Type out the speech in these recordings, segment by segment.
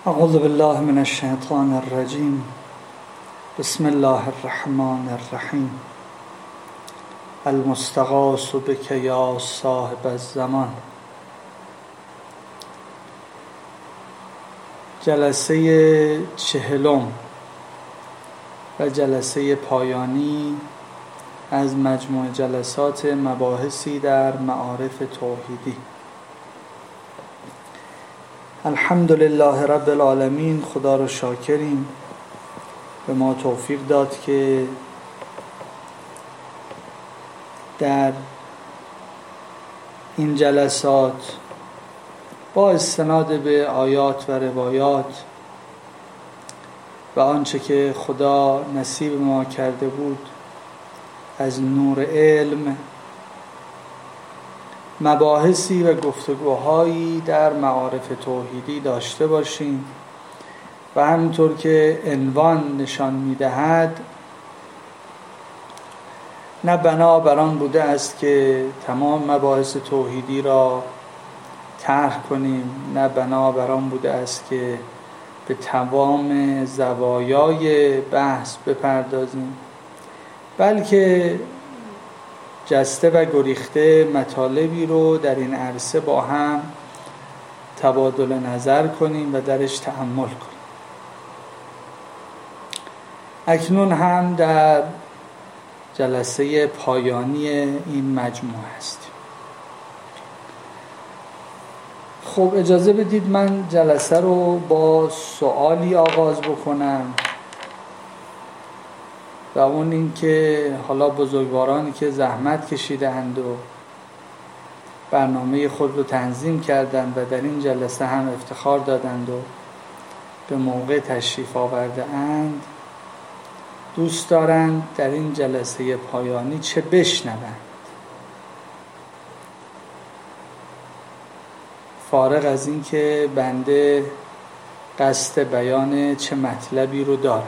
اعوذ بالله من الشیطان الرجیم. بسم الله الرحمن الرحیم. المستغاث بک یا صاحب الزمان. جلسه 40 و جلسه پایانی از مجموع جلسات مباحثی در معارف توحیدی. الحمدلله رب العالمین. خدا رو شاکریم، به ما توفیق داد که در این جلسات با استناد به آیات و روایات و آنچه که خدا نصیب ما کرده بود از نور علم مباحثی و گفتگوهایی در معارف توحیدی داشته باشیم و همینطور که عنوان نشان می‌دهد نه بنا بر آن بوده است که تمام مباحث توحیدی را طرح کنیم، نه بنا بر آن بوده است که به تمام زوایای بحث بپردازیم، بلکه جسته و گریخته مطالبی رو در این عرصه با هم تبادل نظر کنیم و درش تأمل کنیم. اکنون هم در جلسه پایانی این مجموعه هستیم. خب اجازه بدید من جلسه رو با سوالی آغاز بکنم و اون این که حالا بزرگوارانی که زحمت کشیدند و برنامه خود رو تنظیم کردند و در این جلسه هم افتخار دادند و به موقع تشریف آورده اند، دوست دارند در این جلسه پایانی چه بشنوند، فارغ از این که بنده قصد بیان چه مطلبی رو دارم.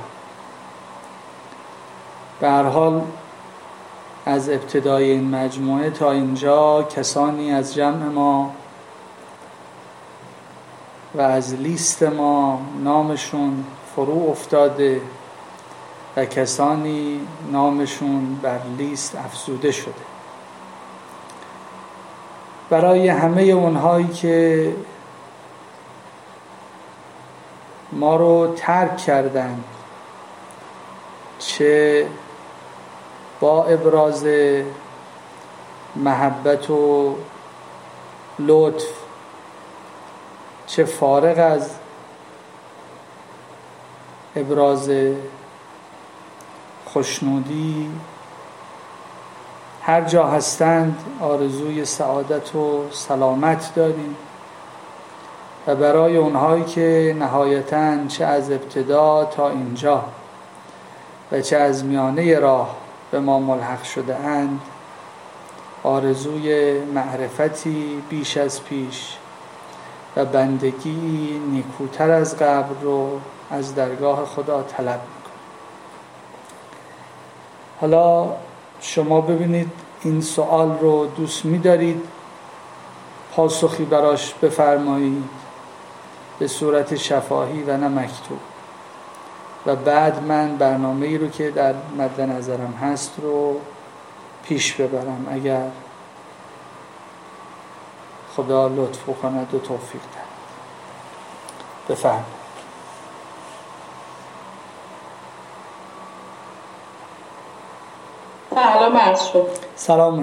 به هر حال از ابتدای این مجموعه تا اینجا کسانی از جمع ما و از لیست ما نامشون فرو افتاده و کسانی نامشون بر لیست افزوده شده. برای همه اونهایی که ما رو ترک کردند، چه با ابراز محبت و لطف، چه فارغ از ابراز خوشنودی، هر جا هستند آرزوی سعادت و سلامت داریم و برای اونهایی که نهایتاً چه از ابتدا تا اینجا و چه از میانه راه به ما ملحق شده اند آرزوی معرفتی بیش از پیش و بندگی نیکوتر از قبل رو از درگاه خدا طلب میکنم. حالا شما ببینید این سوال رو دوست می‌دارید پاسخی براش بفرمایید به صورت شفاهی و نه مکتوب، و بعد من برنامه‌ای رو که در مد نظرم هست رو پیش ببرم اگر خدا لطف کند و توفیق دهد. بفرمایید. سلام عرض شد. سلام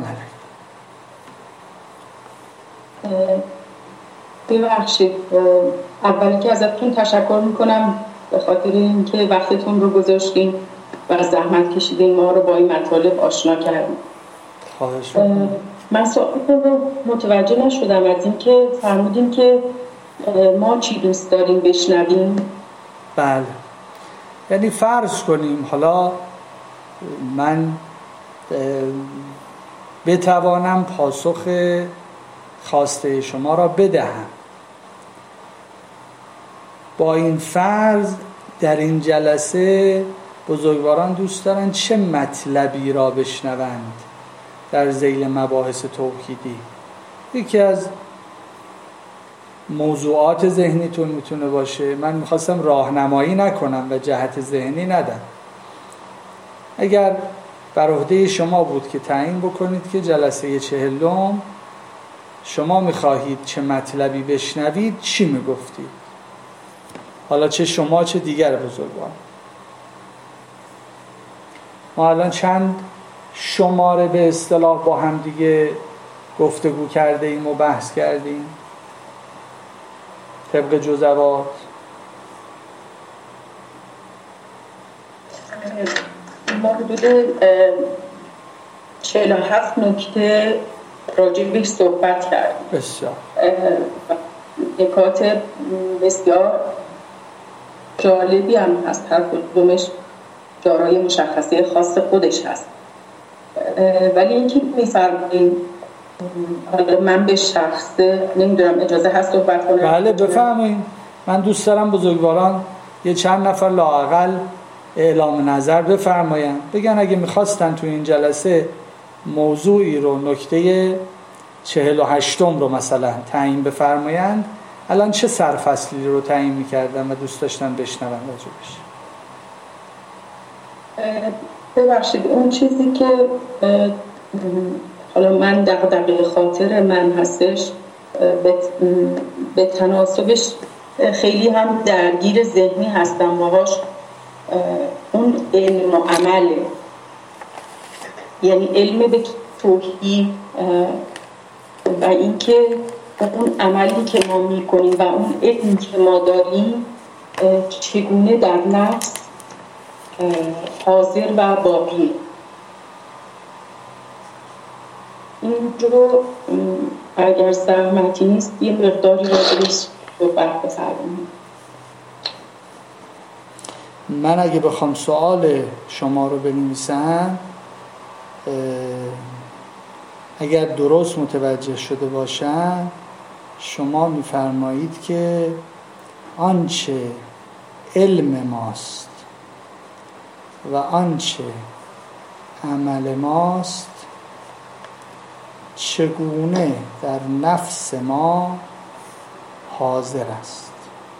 علیکم. ببخشید، اولی که ازتون تشکر میکنم به خاطر اینکه وقتتون رو گذاشتین و زحمت کشیدین ما رو با این مطالب آشنا کردین. خواهش میکنم. من سوالتون رو متوجه نشدم از اینکه فرمودین که ما چی دوست داریم بشنویم. بله، یعنی فرض کنیم حالا من بتوانم پاسخ خواسته شما را بدهم. با این فرض در این جلسه بزرگواران دوست دارن چه مطلبی را بشنوند در ذیل مباحث توحیدی. یکی از موضوعات ذهنیتون میتونه باشه. من میخواستم راهنمایی نکنم و جهت ذهنی ندم. اگر بر عهده شما بود که تعیین بکنید که جلسه 40 شما میخواهید چه مطلبی بشنوید، چی میگفتید؟ حالا چه شما چه دیگر بزرگوار. ما الان چند شماره به اصطلاح با هم دیگه گفتگو کرده ایم و بحث کردیم طبق جزوات. ما حدود 47 نکته راجع بهش صحبت کردیم. بسیار نکات بسیار جالبی هم هست، هر کدومش دارای مشخصه خاص خودش هست. ولی اینکه می‌فرمایید حالا من به شخصه نمیدونم اجازه هست صحبت کنم؟ بله بفرمایید. من دوست دارم بزرگواران یه چند نفر لااقل اعلام نظر بفرمایند، بگن اگه میخواستن تو این جلسه موضوعی رو نکته 48 رو مثلا تعیین بفرمایند، الان چه سرفصلی رو تعیین میکردن و دوست داشتن بشنون راجبش؟ ببخشید اون چیزی که حالا من دغدغه خاطر من هستش به تناسبش خیلی هم درگیر ذهنی هستم باهاش، اون علم و عمله. یعنی علم به توحید و اینکه اون عملی که ما میکنیم و اون علمی که ما داریم چگونه در نفس حاضر و باقیه. این رو اگر زحمتی نیست یه مقداری راجعش صحبت بفرمایید. من اگه بخوام سوال شما رو بنویسم، اگر درست متوجه شده باشم، شما میفرمایید که آنچه علم ماست و آنچه عمل ماست چگونه در نفس ما حاضر است.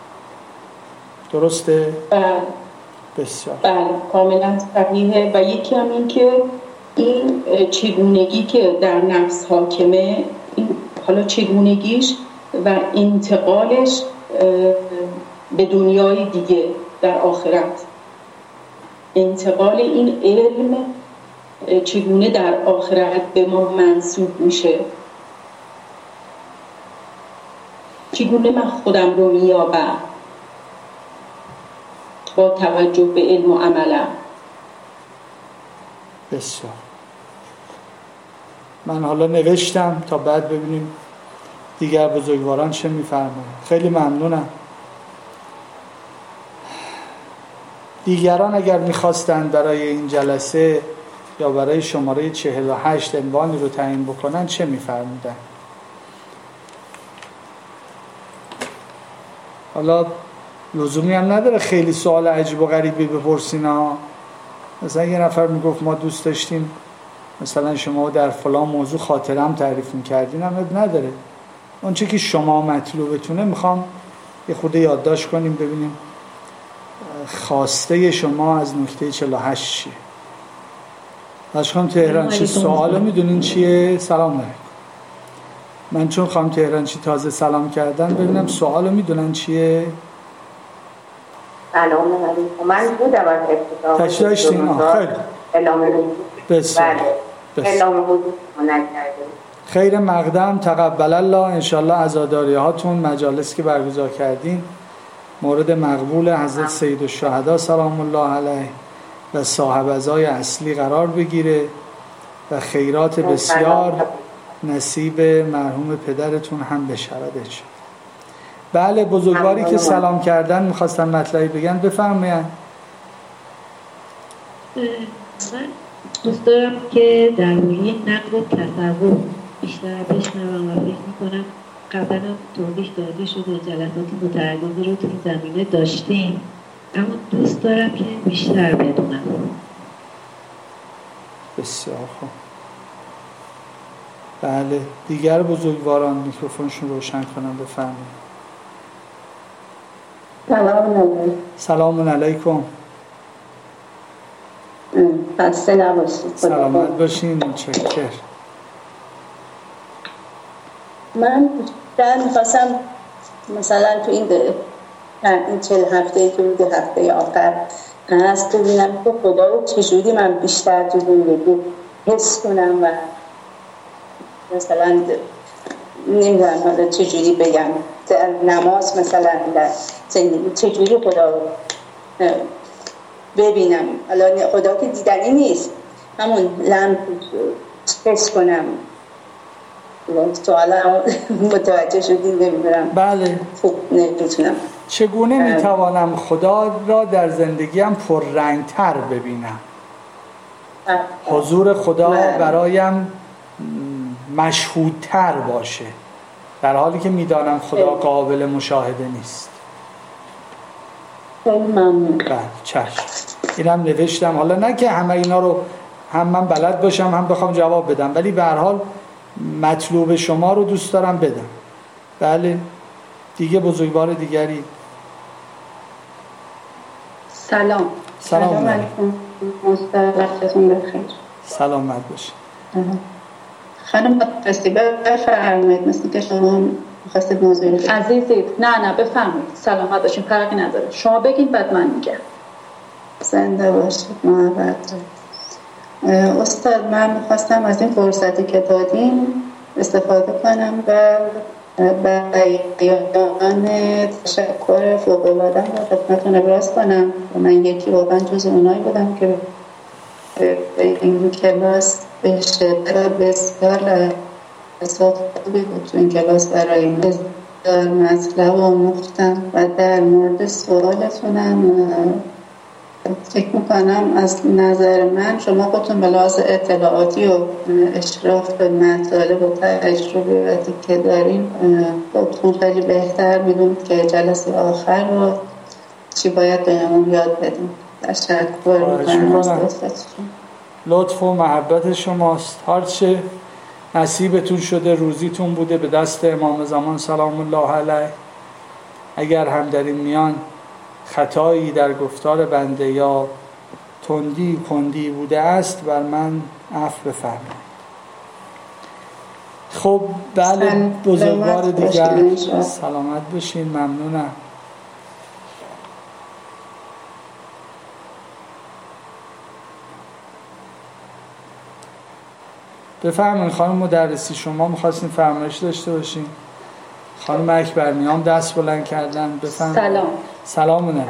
درسته؟ بسیار بله کاملا صحیحه. و یکی هم این که این چگونگی که در نفس حاکمه، این حالا چگونگیش و انتقالش به دنیای دیگه در آخرت، انتقال این علم چگونه در آخرت به ما منسوب میشه، چگونه من خودم رو میابم با توجه به علم و عملم. بسیار. من حالا نوشتم تا بعد ببینیم دیگر بزرگواران چه میفرمایند. خیلی ممنونم. دیگران اگر میخواستند برای این جلسه یا برای شماره 48 عنوانی رو تعیین بکنن چه میفرمودن؟ حالا لزومی هم نداره خیلی سوال عجیب و غریبی بپرسین ها. مثلا یه نفر میگفت ما دوست داشتیم مثلا شما در فلان موضوع خاطرم تعریف میکردین، هم نداره. اون چه که شما مطلوبتونه میخوام یه خود یادداشت کنیم ببینیم خواسته شما از نکته 48 چیه. خانم تهرانچی سوالو میدونین چیه؟ سلام علیکم. من چون خانم تهرانچی تازه سلام کردن ببینم سوالو میدونن چیه؟ سلام علیکم. من بودم از ابتدا تشریح داشتین؟ خیلی اعلام حضور. بسیار اعلام حضور نکردیم. خیر مقدم، تقبل الله. انشالله عزاداری هاتون مجالس که برگزار کردین مورد مقبول حضرت سید الشهدا سلام الله علیه و صاحب عزای اصلی قرار بگیره و خیرات بسیار نصیب مرحوم پدرتون هم بشود. بله بزرگواری که سلام کردن میخواستن مطلبی بگن بفرمایید. من دوست دارم که در مورد نقد تصور بیشتر بشنوم و فکر میکنم قبلا هم توضیح داده شده، جلسات متعددی رو تو این زمینه داشتیم، اما دوست دارم که بیشتر بدونم. بسیار خوب. بله دیگر بزرگواران میکروفونشون روشن کنم بفرمایید. سلام علیکم. خسته نباشید. سلامت باشین. چکر. من میخواستم مثلا تو این 40 هفته که بود هفته آخر هست ببینم که خدا رو چجوری من بیشتر تو زندگی حس کنم و مثلا نمیدونم حالا چجوری بگم در نماز مثلا در زندگی چجوری خدا رو ببینم. حالا خدا که دیدنی نیست، همون لمس حس کنم. سوالا متوجه شدید؟ نمیدونم. بله. خوب نمیتونم. چگونه میتوانم خدا را در زندگیم پررنگتر ببینم؟ حضور خدا برایم مشهودتر باشه در حالی که میدانم خدا قابل مشاهده نیست. خیلی ممنون. بله چشم. اینم نوشتم. حالا نه که همه اینا رو هم من بلد باشم هم بخوام جواب بدم، ولی به هر حال مطلوب شما رو دوست دارم بدم. بله دیگه بزرگوار دیگری. سلام علیکم. وقتتون بخیر. سلامت باشید. خانم مقدسی بفرمایید. مثل که شما می‌خواستید موضوع عزیزی نه بفرمایید. سلامت باشین، فرقی نداره. شما بگید بعد من میگم. زنده باشید. محبت. استاد من می‌خواستم از این فرصتی که دادیم استفاده کنم و بیان تشکر فوق‌العاده رو خدمتتون ابراز کنم. من یکی واقعا جز اونایی بودم که به این کلاس به شدت بسیار احساس خوبی بود. تو این کلاس برای بسیار مطلب آموختم و در مورد سوالتونم فکر میکنم از نظر من شما خودتون به لحاظ اطلاعاتی و اشراف به مطالب و تجربیاتی که داریم خودتون خیلی بهتر میدونید که جلسه آخر رو چی باید بهمون یاد بدیم. تشکر میکنم از دوستتون. لطف و محبت شماست. هرچه نصیبتون شده روزیتون بوده به دست امام زمان سلام الله علیه. اگر هم در این میان خطایی در گفتار بنده یا تندی کندی بوده است بر من عفو بفرمایید. خب بله بزرگوار دیگر. سلامت باشین. ممنونم. بفرمایید خانم مدرسی، شما می‌خواستین فرمایش داشته باشین. خانم اکبرنیام دست بلند کردن. بفرمایید. سلام علیکم.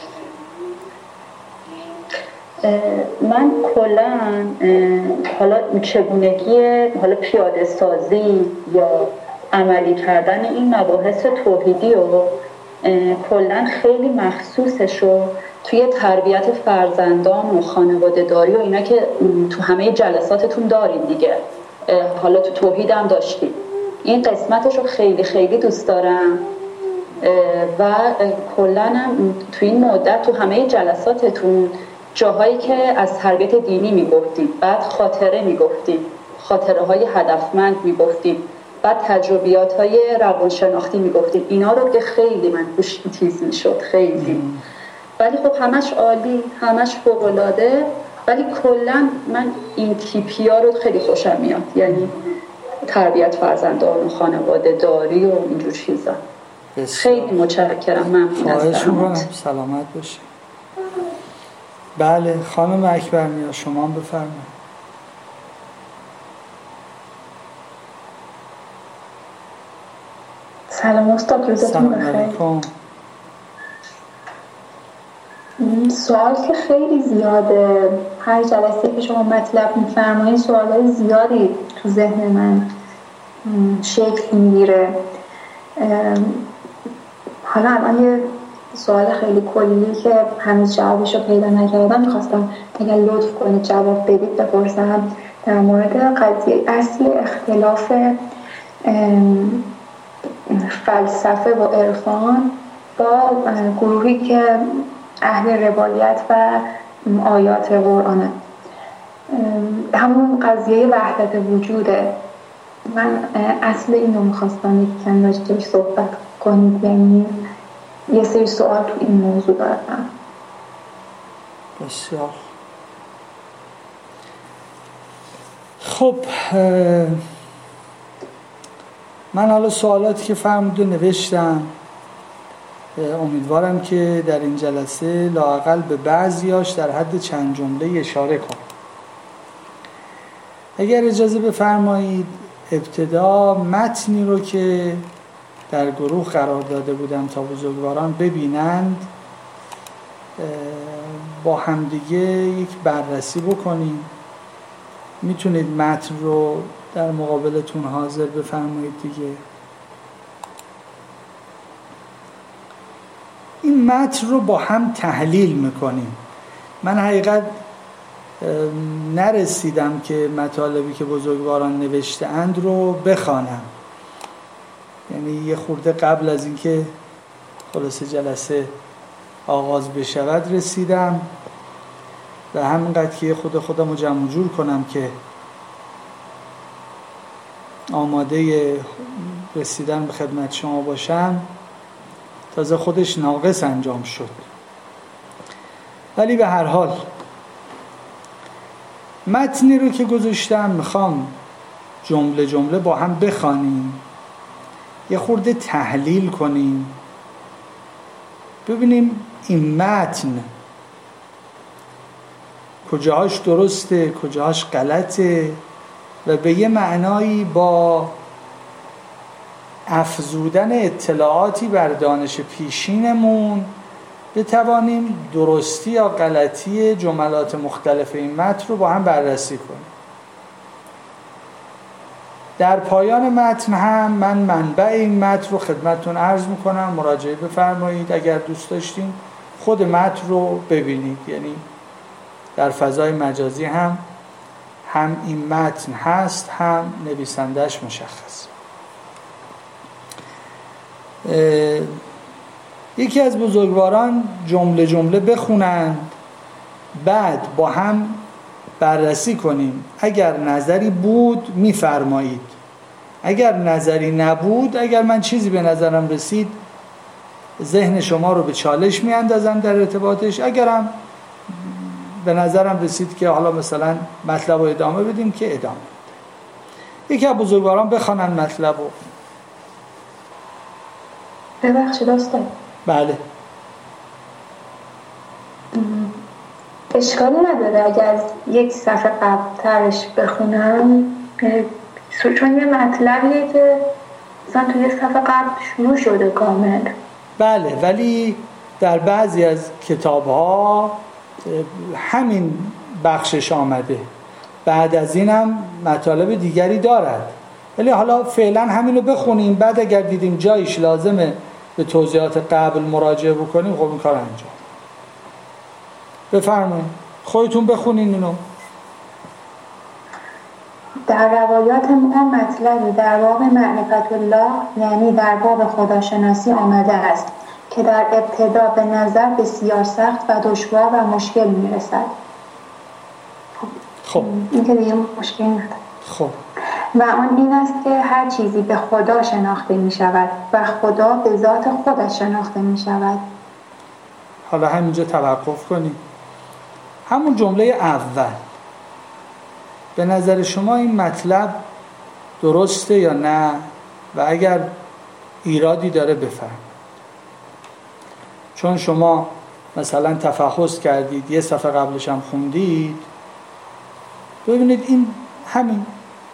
من کلاً حالا چگونگی حالا پیاده سازی یا عملی کردن این مباحث توحیدی رو کلاً خیلی مخصوصش رو توی تربیت فرزندان و خانواده داری و اینا که تو همه جلساتتون دارین دیگه، حالا تو توحید هم داشتید، این قسمتش رو خیلی خیلی دوست دارم و کلاً هم تو این مدت تو همه جلساتتون جاهایی که از تربیت دینی میگفتید، بعد خاطره میگفتید، خاطره های هدفمند میگفتید، بعد تجربیات های روانشناختی میگفتید، اینا رو که خیلی من گوشم تیز میشد خیلی. ولی خب همش عالی، همش فوق‌العاده، ولی کلا من این تیپی ها رو خیلی خوشم میاد، یعنی تربیت فرزندان و خانواده داری و اینجور چیزا. خیلی متشکرم. ممنون از زحمت. سلامت باشی. بله خانم اکبرنیا شما بفرمایید. سلام استاد، روزتون بخیر. سوال که خیلی زیاده، هر جلسه که شما مطلب میفرمایید سوالای زیادی تو ذهن من شکل میگیره. حالا الان یه سوال خیلی کلی که هنوز جوابش رو پیدا نکردم میخواستم اگر لطف کنید جواب بدید بپرسم در مورد قضیه اصل اختلاف فلسفه و عرفان با گروهی که اهل روایت و آیات قرآنه. همون قضیه وحدت وجوده. من اصل این رو میخواستم یکم راجعش صحبت کنید، یعنی یه سری سوال تو این موضوع دارم. بسیار خب. من حالا سوالاتی که فرموده نوشتم، امیدوارم که در این جلسه لااقل به بعضیاش در حد چند جمله اشاره کنم. اگر اجازه بفرمایید ابتدا متنی رو که در گروه قرار داده بودم تا بزرگواران ببینند با همدیگه یک بررسی بکنیم. میتونید متن رو در مقابلتون حاضر بفرمایید دیگه. این متن رو با هم تحلیل میکنیم. من حقیقت نرسیدم که مطالبی که بزرگواران نوشته اند رو بخوانم، یعنی یه خورده قبل از اینکه خلاصه جلسه آغاز بشود رسیدم و همینقدر که خودم رو جمع جور کنم که آماده رسیدن به خدمت شما باشم تازه خودش ناقص انجام شد. ولی به هر حال متنی رو که گذاشتم میخوام جمله جمله با هم بخوانیم، یه خورده تحلیل کنیم، ببینیم این متن کجاهاش درسته کجاهاش غلطه و به یه معنایی با افزودن اطلاعاتی بر دانش پیشینمون بتوانیم درستی یا غلطی جملات مختلف این متن رو با هم بررسی کنیم. در پایان متن هم من منبع این متن رو خدمتتون عرض میکنم، مراجعه بفرمایید. اگر دوست داشتین خود متن رو ببینید، یعنی در فضای مجازی هم این متن هست، هم نویسندش مشخص. یکی از بزرگواران جمله جمله بخونند، بعد با هم بررسی کنیم. اگر نظری بود میفرمایید، اگر نظری نبود، اگر من چیزی به نظرم رسید ذهن شما رو به چالش میاندازم در ارتباطش، اگرم به نظرم رسید که حالا مثلا مطلب رو ادامه بدیم که ادامه بدیم. یکی از بزرگواران بخوانن مطلب رو. ببخشید استاد. بله. اشکالی نداره اگر از یک صفحه قبل‌ترش بخونم، چون یه مطلبیه که مثلا توی یک صفحه قبل شروع شده کامل. بله، ولی در بعضی از کتاب‌ها همین بخشش آمده، بعد از اینم مطالب دیگری دارد، ولی حالا فعلا همین رو بخونیم، بعد اگر دیدیم جایش لازمه به توضیحات قبل مراجعه بکنیم خب این کار انجام. بفرمایید خودتون بخونین اینو. در روایات ما مطلبی در باب معرفت الله، یعنی در باب خداشناسی آمده است که در ابتدا به نظر بسیار سخت و دشوار و مشکل میرسد. خب این که دیگه مشکل نداره. خب و آن این است که هر چیزی به خدا شناخته می شود و خدا به ذات خودش شناخته می شود. حالا همینجا توقف کنیم. همون جمله اول، به نظر شما این مطلب درسته یا نه؟ و اگر ایرادی داره بفرمایید. چون شما مثلا تفحص کردید، یه صفحه قبلش هم خوندید، ببینید این همین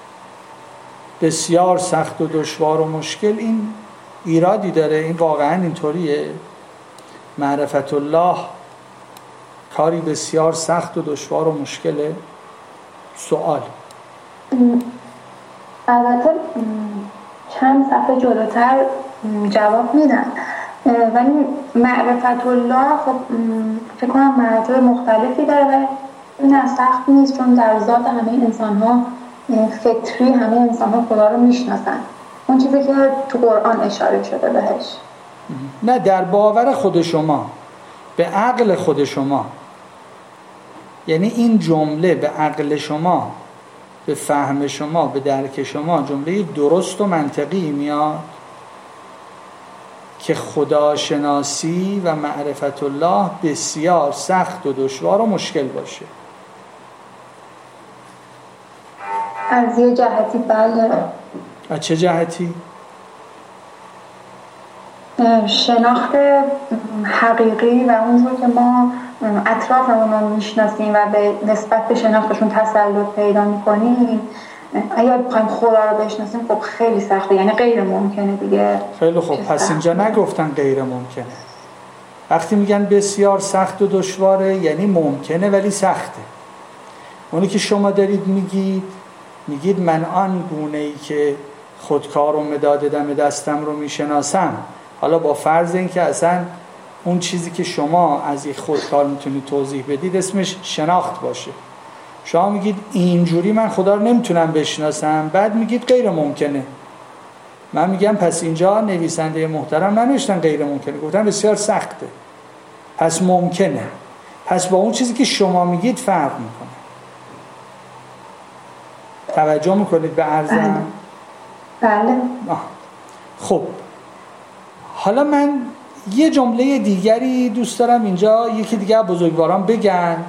بسیار سخت و دشوار و مشکل این ایرادی داره، این واقعا اینطوریه؟ معرفت الله کاری بسیار سخت و دشوار و مشکله؟ سوال. البته چند صفحه جلوتر جواب میدن، ولی معرفت الله خب فکر کنم مراتب مختلفی داره و این از سخت نیست، چون در ذات همه انسان ها فطری همه انسان ها خدا رو میشناسن، اون چیزی که تو قرآن اشاره شده بهش. نه، در باور خود شما، به عقل خود شما، یعنی این جمله به عقل شما، به فهم شما، به درک شما جمله درست و منطقی میاد؟ که خداشناسی و معرفت الله بسیار سخت و دشوار و مشکل باشه. از یه جهتی بله. از چه جهتی؟ شناخت حقیقی و اونجور که ما اطرافمون رو میشناسیم و به نسبت به شناختشون تسلط پیدا میکنیم، اگر بخوایم خدا رو بشناسیم خب خیلی سخته، یعنی غیر ممکنه دیگه. خیلی خوب، پس اینجا نگفتن غیر ممکنه. وقتی میگن بسیار سخت و دشواره یعنی ممکنه ولی سخته. اونی که شما دارید میگید من آن گونه‌ای که خودکار و مداد دم دستم رو میشناسم، حالا با فرض این که اصلا اون چیزی که شما از این خودکار میتونید توضیح بدید اسمش شناخت باشه، شما میگید اینجوری من خدا رو نمیتونم بشناسم، بعد میگید غیر ممکنه. من میگم پس اینجا نویسنده محترم ننوشتن غیر ممکنه، گفتن بسیار سخته، پس ممکنه. پس با اون چیزی که شما میگید فرق میکنه. توجه میکنید به عرضم؟ بله. خب حالا من یه جمله دیگری دوست دارم اینجا یکی دیگه بزرگواران بگن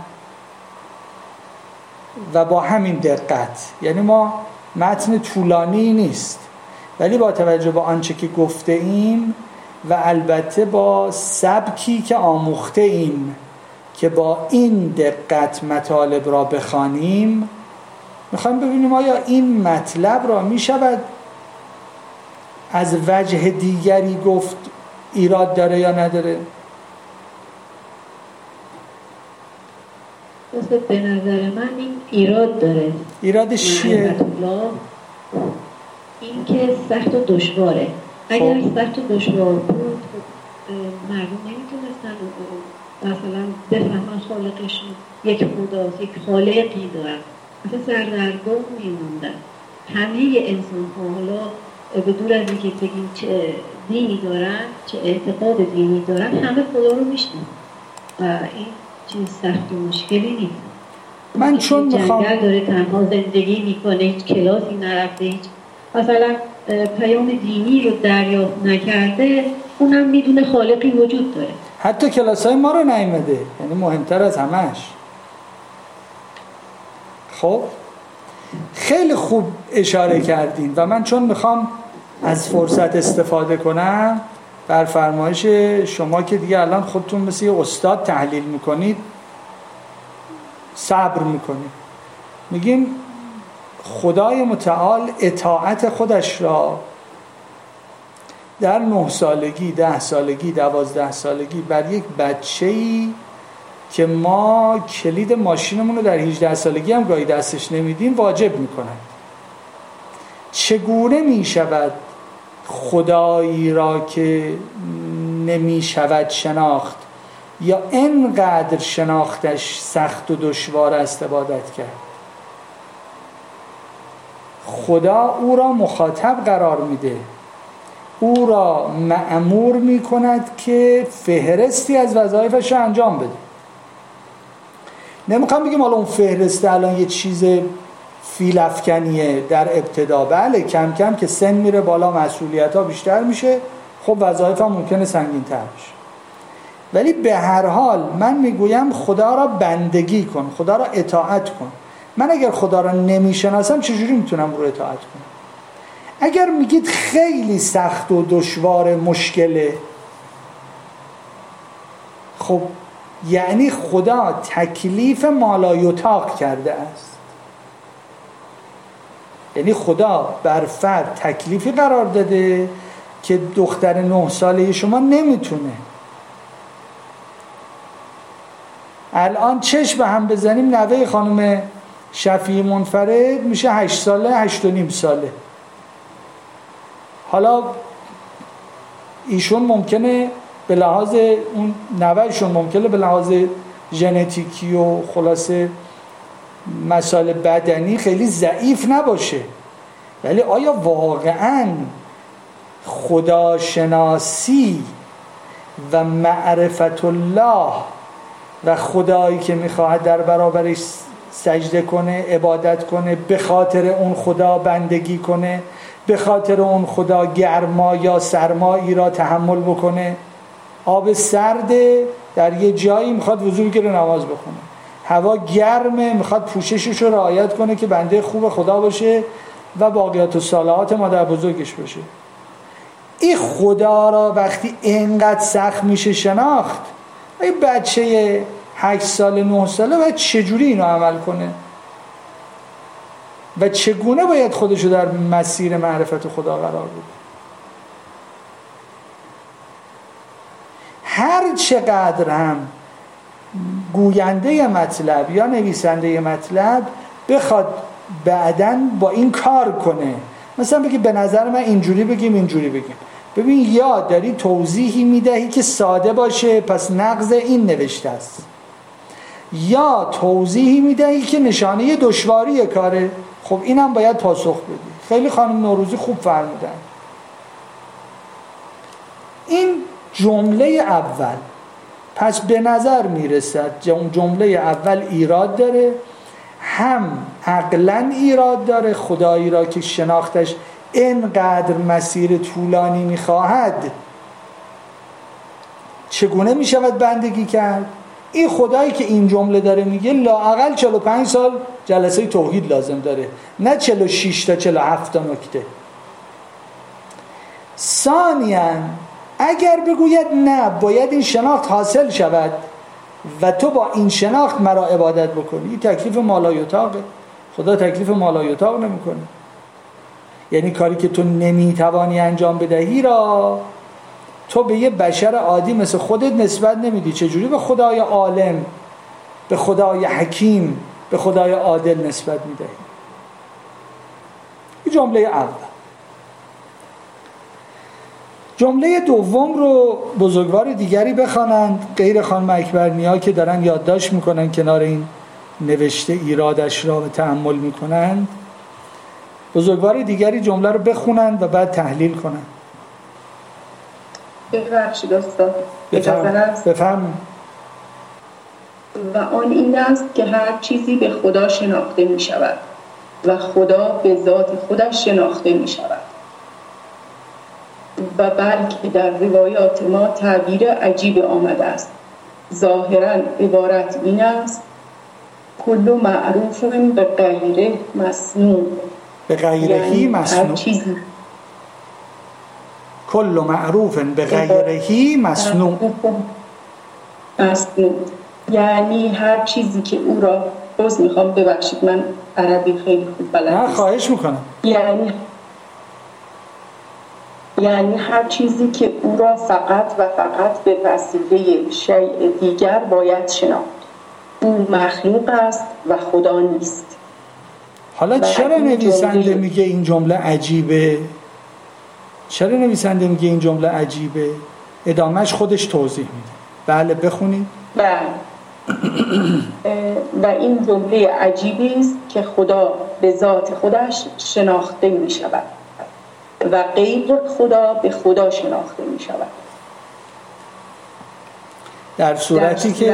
و با همین دقت، یعنی ما متن طولانی نیست ولی با توجه به آنچه که گفته ایم و البته با سبکی که آموخته ایم که با این دقت مطالب را بخوانیم، میخوایم ببینیم آیا این مطلب را میشود از وجه دیگری گفت ایراد داره یا نداره؟ به نظر من این ایراد داره. ایرادش چیه؟ این که سخت و دشواره. اگر سخت و دشوار بود مردم نمیتونستن مثلا بفهمن خالقشون یک خداست، یک خالقی دارن، مثلا سردرگم میموندن. همه انسان ها حالا به دور از اینکه بگیم چه دینی دارن، چه اعتقاد دینی دارن، همه خدا رو میشنن و این چیز سخت و مشکلی نیست. من چون میخوام جنگل داره تنها زندگی میکنه، هیچ کلاسی نرفته، هیچ مثلا پیام دینی رو دریافت نکرده، اونم میدونه خالقی وجود داره. حتی کلاسای ما رو نیامده، یعنی مهمتر از همش. خب خیلی خوب اشاره کردین و من چون میخوام از فرصت استفاده کنم، بر فرمایش شما که دیگه الان خودتون مثل یه استاد تحلیل میکنید، صبر میکنید، میگیم خدای متعال اطاعت خودش را در 9 سالگی، 10 سالگی، 12 سالگی بر یک بچه‌ای که ما کلید ماشینمون رو در 18 سالگی هم گاهی دستش نمیدیم واجب میکنن. چگونه میشود خدایی را که نمیشود شناخت یا اینقدر شناختش سخت و دشوار است عبادت کرد؟ خدا او را مخاطب قرار میده، او را مأمور میکند که فهرستی از وظایفش را انجام بده. نمیخوام بگیم حالا اون فهرسته الان یه چیز فیلافکنیه در ابتدا، بله کم کم که سن میره بالا، مسئولیت ها بیشتر میشه، خب وظایف هم ممکنه سنگین تر بشه، ولی به هر حال من میگویم خدا را بندگی کن، خدا را اطاعت کن. من اگر خدا را نمیشناسم چجوری میتونم رو اطاعت کنم؟ اگر میگید خیلی سخت و دشوار مشکله، خب یعنی خدا تکلیف مالایطاق کرده است، یعنی خدا بر فرد تکلیفی قرار داده که دختر 9 ساله شما نمیتونه. الان چشم به هم بزنیم نوه خانم شفیعی منفرد میشه 8 ساله، 8 و نیم ساله. حالا ایشون ممکنه به لحاظ اون نوهشون ممکنه به لحاظ ژنتیکی و خلاصه مسائل بدنی خیلی ضعیف نباشه، ولی آیا واقعاً خداشناسی و معرفت الله و خدایی که میخواهد در برابرش سجده کنه، عبادت کنه، به خاطر اون خدا بندگی کنه، به خاطر اون خدا گرما یا سرمایی را تحمل بکنه؟ آب سرده در یه جایی میخواد وضو بگیره نماز بخونه، هوا گرمه میخواد پوششش رو رعایت کنه که بنده خوب خدا باشه و باقیات الصالحات مادر بزرگش باشه. این خدا را وقتی اینقدر سخت میشه شناخت، این بچه 8 سال 9 ساله باید چجوری اینو عمل کنه و چگونه باید خودشو در مسیر معرفت خدا قرار بده؟ هر چقدر هم گوینده مطلب یا نویسنده مطلب بخواد بعداً با این کار کنه، مثلا بگی به نظر من اینجوری بگیم اینجوری بگیم، ببین یا داری توضیحی میدهی که ساده باشه پس نقض این نوشته است، یا توضیحی میدهی که نشانه دشواری کاره، خب اینم باید پاسخ بدی. خیلی خانم نوروزی خوب فرمودن. این جمله اول، پس به نظر میرسد جمله اول ایراد داره، هم عقلاً ایراد داره، خدایی را که شناختش اینقدر مسیر طولانی میخواهد چگونه میشود بندگی کرد؟ این خدایی که این جمله داره میگه لااقل 45 سال جلسه توحید لازم داره، نه 46 تا 47 تا نکته. ثانیاً اگر بگوید نه باید این شناخت حاصل شود و تو با این شناخت مرا عبادت بکنی، این تکلیف مالایتاقه. خدا تکلیف مالایتاق نمیکنه. یعنی کاری که تو نمیتوانی انجام بدهی را تو به یه بشر عادی مثل خودت نسبت نمیدی، چجوری به خدای عالم، به خدای حکیم، به خدای عادل نسبت میدهی؟ این جمله اول. جمله دوم رو بزرگوار دیگری بخوانند غیر خانم اکبرنیا که دارن یادداشت میکنن کنار این نوشته ایرادش را به تأمل میکنند. بزرگوار دیگری جمله رو بخونند و بعد تحلیل کنند. ببخشید استاد، بفهم. و آن این است که هر چیزی به خدا شناخته می شود و خدا به ذات خودش شناخته می شود و بلکه در روایات ما تعبیر عجیب آمده است. ظاهراً عبارت این است: کل معروف به غیره مسنون، به غیرهی مسنون. کل معروف به غیرهی مسنون. یعنی هر چیزی که او را میخوام ببخشید من عربی خیلی خوب بلد نیستم. خواهش میکنم. یعنی هر چیزی که او را فقط و فقط به وسیله شیء دیگر باید شناخت. او مخلوق است و خدا نیست. حالا چرا نویسنده میگه این جمله عجیبه؟ چرا نویسنده میگه این جمله عجیبه؟ ادامهش خودش توضیح میده. بله بخونید. بله. و این جمله عجیبی است که خدا به ذات خودش شناخته می شود و غیر خدا به خدا شناخته می شود. در صورتی که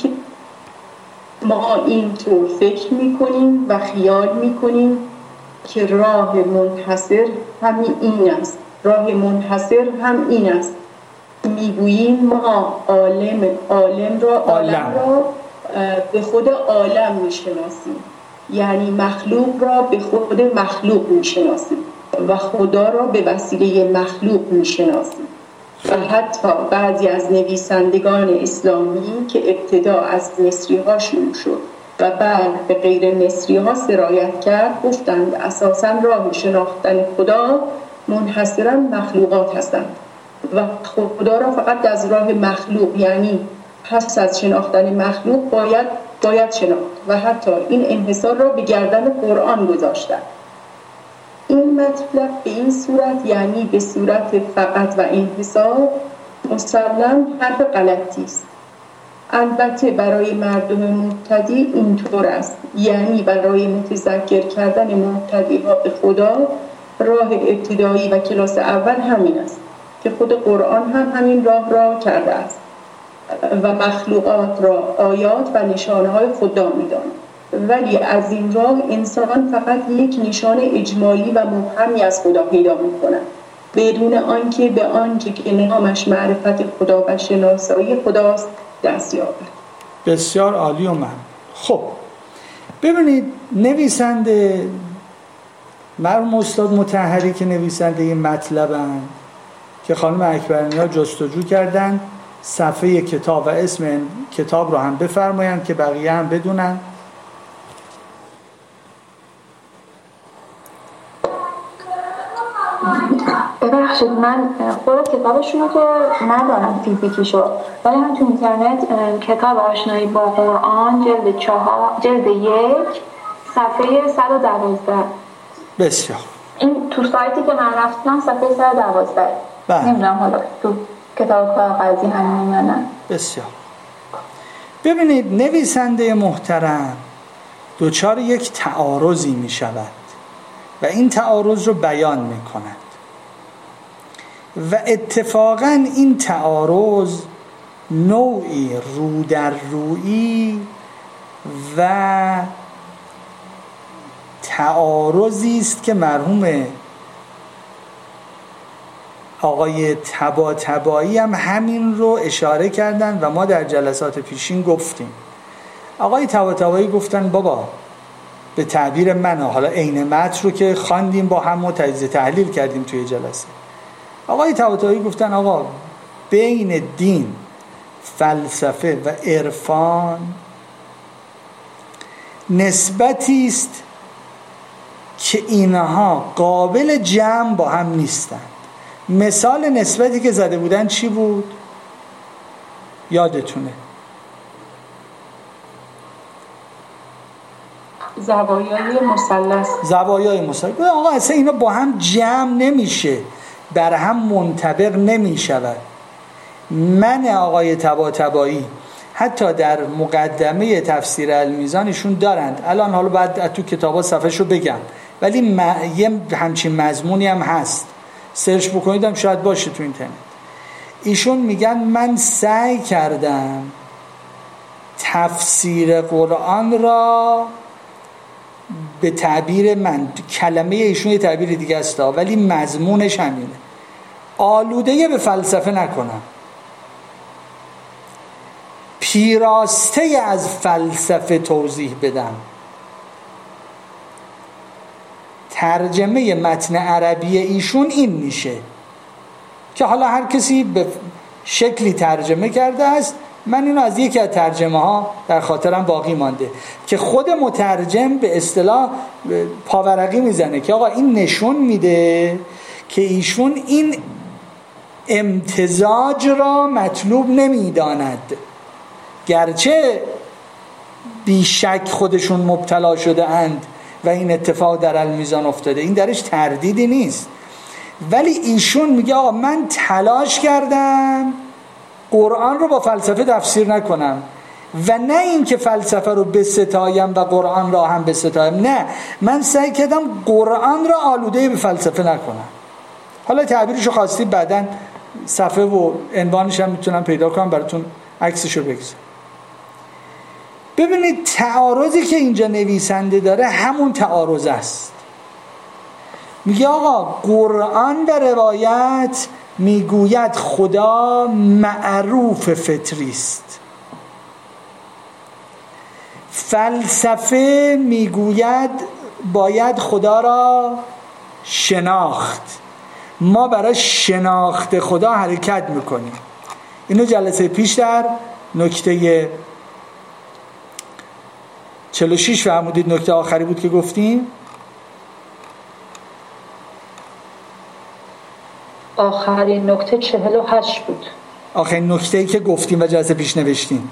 ما اینطور فکر می کنیم و خیال می کنیم که راه منحصر همین این است. راه منحصر هم این است. میگوییم ما عالم را به خود عالم میشناسیم، یعنی مخلوق را به خود مخلوق میشناسیم و خدا را به وسیله مخلوق میشناسیم. و حتی بعضی از نویسندگان اسلامی که ابتدا از مصری ها شروع شد و بعد به غیر مصری ها سرایت کرد گفتند اساساً راه شناختن خدا منحصراً مخلوقات هستند و خدا را فقط از راه مخلوق، یعنی پس از شناختن مخلوق باید شناخت و حتی این انحصار را به گردن قرآن گذاشتند. این مطلب به این صورت، یعنی به صورت فقط و انحصار، مسلم حرف غلطی است. البته برای مردم مبتدی اینطور است، یعنی برای متذکر کردن مبتدی ها به خدا راه ابتدایی و کلاس اول همین است که خود قرآن هم همین راه را کرده است و مخلوقات را آیات و نشانه های خدا می‌داند. ولی از این راه انسان فقط یک نشان اجمالی و مبهمی از خدا پیدا می‌کند بدون آنکه به آنچه که نامش معرفت خدا و شناسایی خداست دست یابد. بسیار عالی و ممنون. خب ببینید نویسنده مرحوم استاد مطهری که نویسنده این مطلبن که خانم اکبرنیا جستجو کردن، صفحه کتاب و اسم کتاب رو هم بفرمایند که بقیه هم بدونن. ببخشید من خود کتابشون رو که ندارم فیزیکیشو، ولی من تو اینترنت کتاب آشنایی با قرآن جلد 1 صفحه 112. بسیار این تو سایتی که من رفتم صفحه 112. نمیدونم حالا تو کتاب کاغذی همین یا نه. بسیار. ببینید نویسنده محترم دوچار یک تعارضی می شود و این تعارض رو بیان می کند و اتفاقا این تعارض نوعی رو در رویی و تعارضی است که مرحوم آقای طباطبایی هم همین رو اشاره کردن و ما در جلسات پیشین گفتیم. آقای طباطبایی گفتن بابا به تعبیر من، حالا عین متن رو که خواندیم با هم و تجزیه تحلیل کردیم توی جلسه، آقای طباطبایی گفتن آقا بین دین، فلسفه و عرفان نسبتی است که اینها قابل جمع با هم نیستند. مثال نسبتی که زده بودن چی بود؟ یادتونه؟ زوایای مثلث. آقا اصلا اینا با هم جمع نمیشه، بر هم منطبق نمیشود. من آقای طباطبایی حتی در مقدمه تفسیر المیزانشون دارند، الان حالا بعد تو کتابا صفحه‌شو بگم، ولی یه همچین مضمونی هم هست، سرچ بکنیدم شاید باشه تو اینترنت. ایشون میگن من سعی کردم تفسیر قرآن را به تعبیر من، کلمه ایشون یه تعبیر دیگه است ولی مضمونش همینه، آلوده به فلسفه نکنم، پیراسته از فلسفه توضیح بدم. ترجمه متن عربی ایشون این میشه که حالا هر کسی به شکلی ترجمه کرده است. من اینو از یکی از ترجمه ها در خاطرم باقی مانده که خود مترجم به اصطلاح پاورقی میزنه که آقا این نشون میده که ایشون این امتزاج را مطلوب نمیداند، گرچه بیشک خودشون مبتلا شده اند و این اتفاق در المیزان افتاده، این درش تردیدی نیست، ولی ایشون میگه آقا من تلاش کردم قرآن رو با فلسفه تفسیر نکنم و نه این که فلسفه رو بستایم و قرآن را هم بستایم، نه، من سعی کردم قرآن را آلوده به فلسفه نکنم. حالا تعبیرشو خواستید بعداً صفحه و عنوانش هم میتونم پیدا کنم براتون عکسشو بگذارم. ببینید تعارضی که اینجا نویسنده داره همون تعارض است. میگه آقا قرآن در روایت میگوید خدا معروف فطری است، فلسفه میگوید باید خدا را شناخت، ما برای شناخت خدا حرکت میکنیم. اینو جلسه پیش در نکته 46 فهمودید، نکته آخری بود که گفتیم. آخرین نکته 48 بود. آخرین نکته‌ای که گفتیم و جلسه پیش نوشتیم.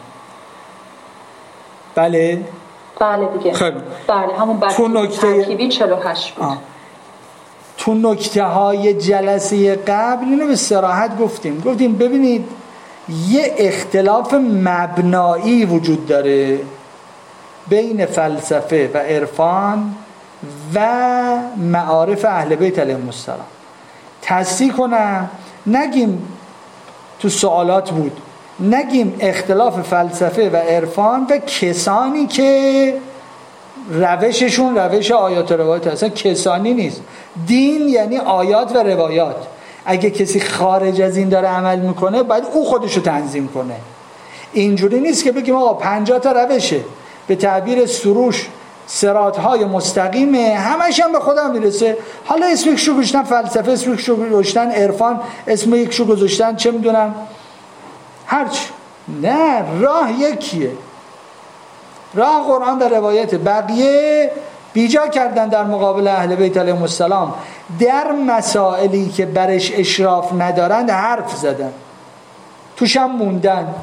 بله دیگه. خب بله همون ترکیبی 48 بود. تو نکته های جلسه قبل اینو به صراحت گفتیم ببینید یه اختلاف مبنایی وجود داره بین فلسفه و عرفان و معارف اهل بیت علیهم السلام. تصحیح کنم، نگیم تو سوالات بود، نگیم اختلاف فلسفه و عرفان و کسانی که روششون روش آیات و روایات، اصلا کسانی نیست. دین یعنی آیات و روایات. اگه کسی خارج از این داره عمل میکنه باید او خودشو تنظیم کنه. اینجوری نیست که بگیم آقا 50 تا روشه، به تعبیر سروش صراط‌های مستقیمه، همش هم به خودم میرسه. حالا اسمشو گذاشتن فلسفه، اسمشو گذاشتن عرفان، اسم یکشو گذاشتن چه میدونم هرچی. نه، راه یکیه، راه قرآن و روایت. بقیه بیجا کردن در مقابل اهل بیت علیهم السلام، در مسائلی که برش اشراف ندارند حرف زدن، توشم موندن،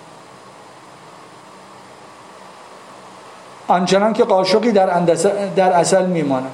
آنچنان که قاشقی در عسل میمانه.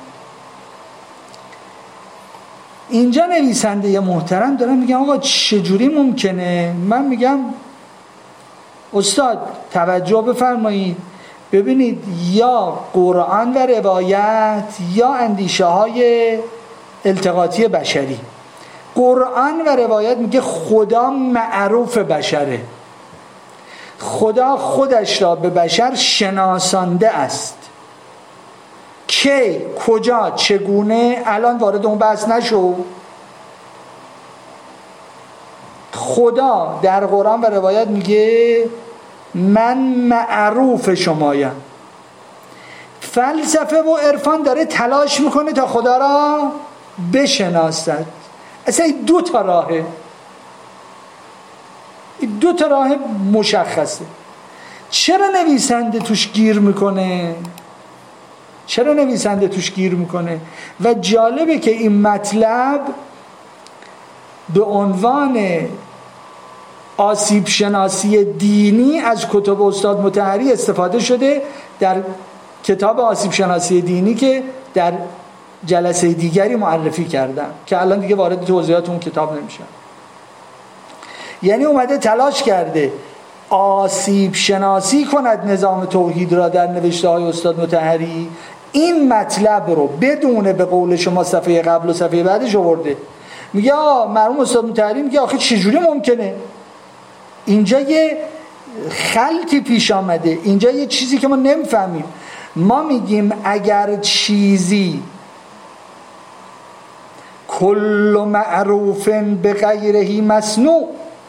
اینجا نویسنده محترم دارن میگن آقا چجوری ممکنه؟ من میگم استاد توجه بفرمایید، ببینید یا قرآن و روایت یا اندیشه های التقاطی بشری. قرآن و روایت میگه خدا معروف بشره، خدا خودش را به بشر شناسانده است. کی، کجا، چگونه، الان وارد اون بحث نشو. خدا در قرآن و روایت میگه من معروف شمایم. فلسفه و عرفان داره تلاش میکنه تا خدا را بشناسد. اصلا این دو تا راهه، این دو تا راه مشخصه. چرا نویسنده توش گیر میکنه؟ چرا نویسنده توش گیر میکنه؟ و جالبه که این مطلب به عنوان آسیب شناسی دینی از کتب استاد مطهری استفاده شده در کتاب آسیب شناسی دینی که در جلسه دیگری معرفی کردم که الان دیگه وارد توضیحات اون کتاب نمیشم. یعنی اومده تلاش کرده آسیب شناسی کند نظام توحید را در نوشته های استاد مطهری. این مطلب رو بدون به قول شما صفحه قبل و صفحه بعدش آورده. میگه مرحوم استاد مطهری میگه آخه چجوری ممکنه؟ اینجا یه خلطی پیش آمده، اینجا یه چیزی که ما نمیفهمیم. ما میگیم اگر چیزی کل معروف به غیرهی مصنوع،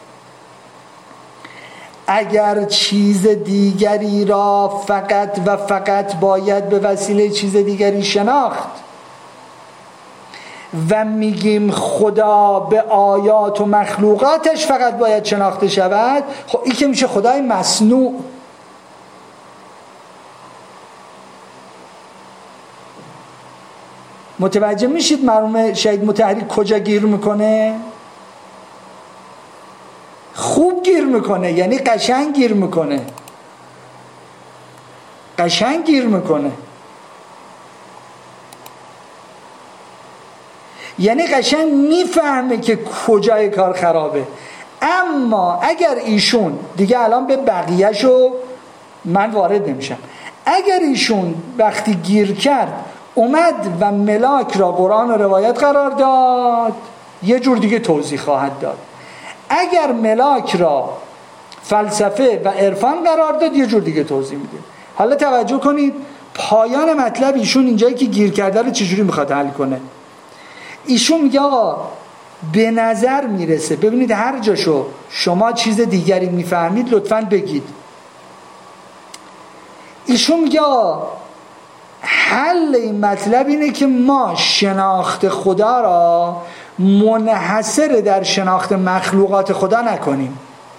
اگر چیز دیگری را فقط و فقط باید به وسیله چیز دیگری شناخت و میگیم خدا به آیات و مخلوقاتش فقط باید شناخته شود، خب این که میشه خدای مصنوع. متوجه میشید مرحوم شهید مطهری کجا گیر میکنه؟ خوب گیر میکنه، یعنی قشنگ گیر میکنه، قشنگ گیر میکنه، یعنی قشنگ میفهمه که کجای کار خرابه. اما اگر ایشون دیگه الان به بقیه‌شو من وارد نمیشم، اگر ایشون وقتی گیر کرد اومد و ملاک را قرآن و روایت قرار داد، یه جور دیگه توضیح خواهد داد. اگر ملاک را فلسفه و عرفان قرار داد، یه جور دیگه توضیح میده. حالا توجه کنید پایان مطلب ایشون اینجایی که گیر کرده رو چجوری میخواد حل کنه. ایشون میگه آقا به نظر میرسه، ببینید هر جاشو شما چیز دیگری میفهمید لطفاً بگید. ایشون میگه آقا حل این مطلب اینه که ما شناخت خدا را منحصر در شناخت مخلوقات خدا نکنیم.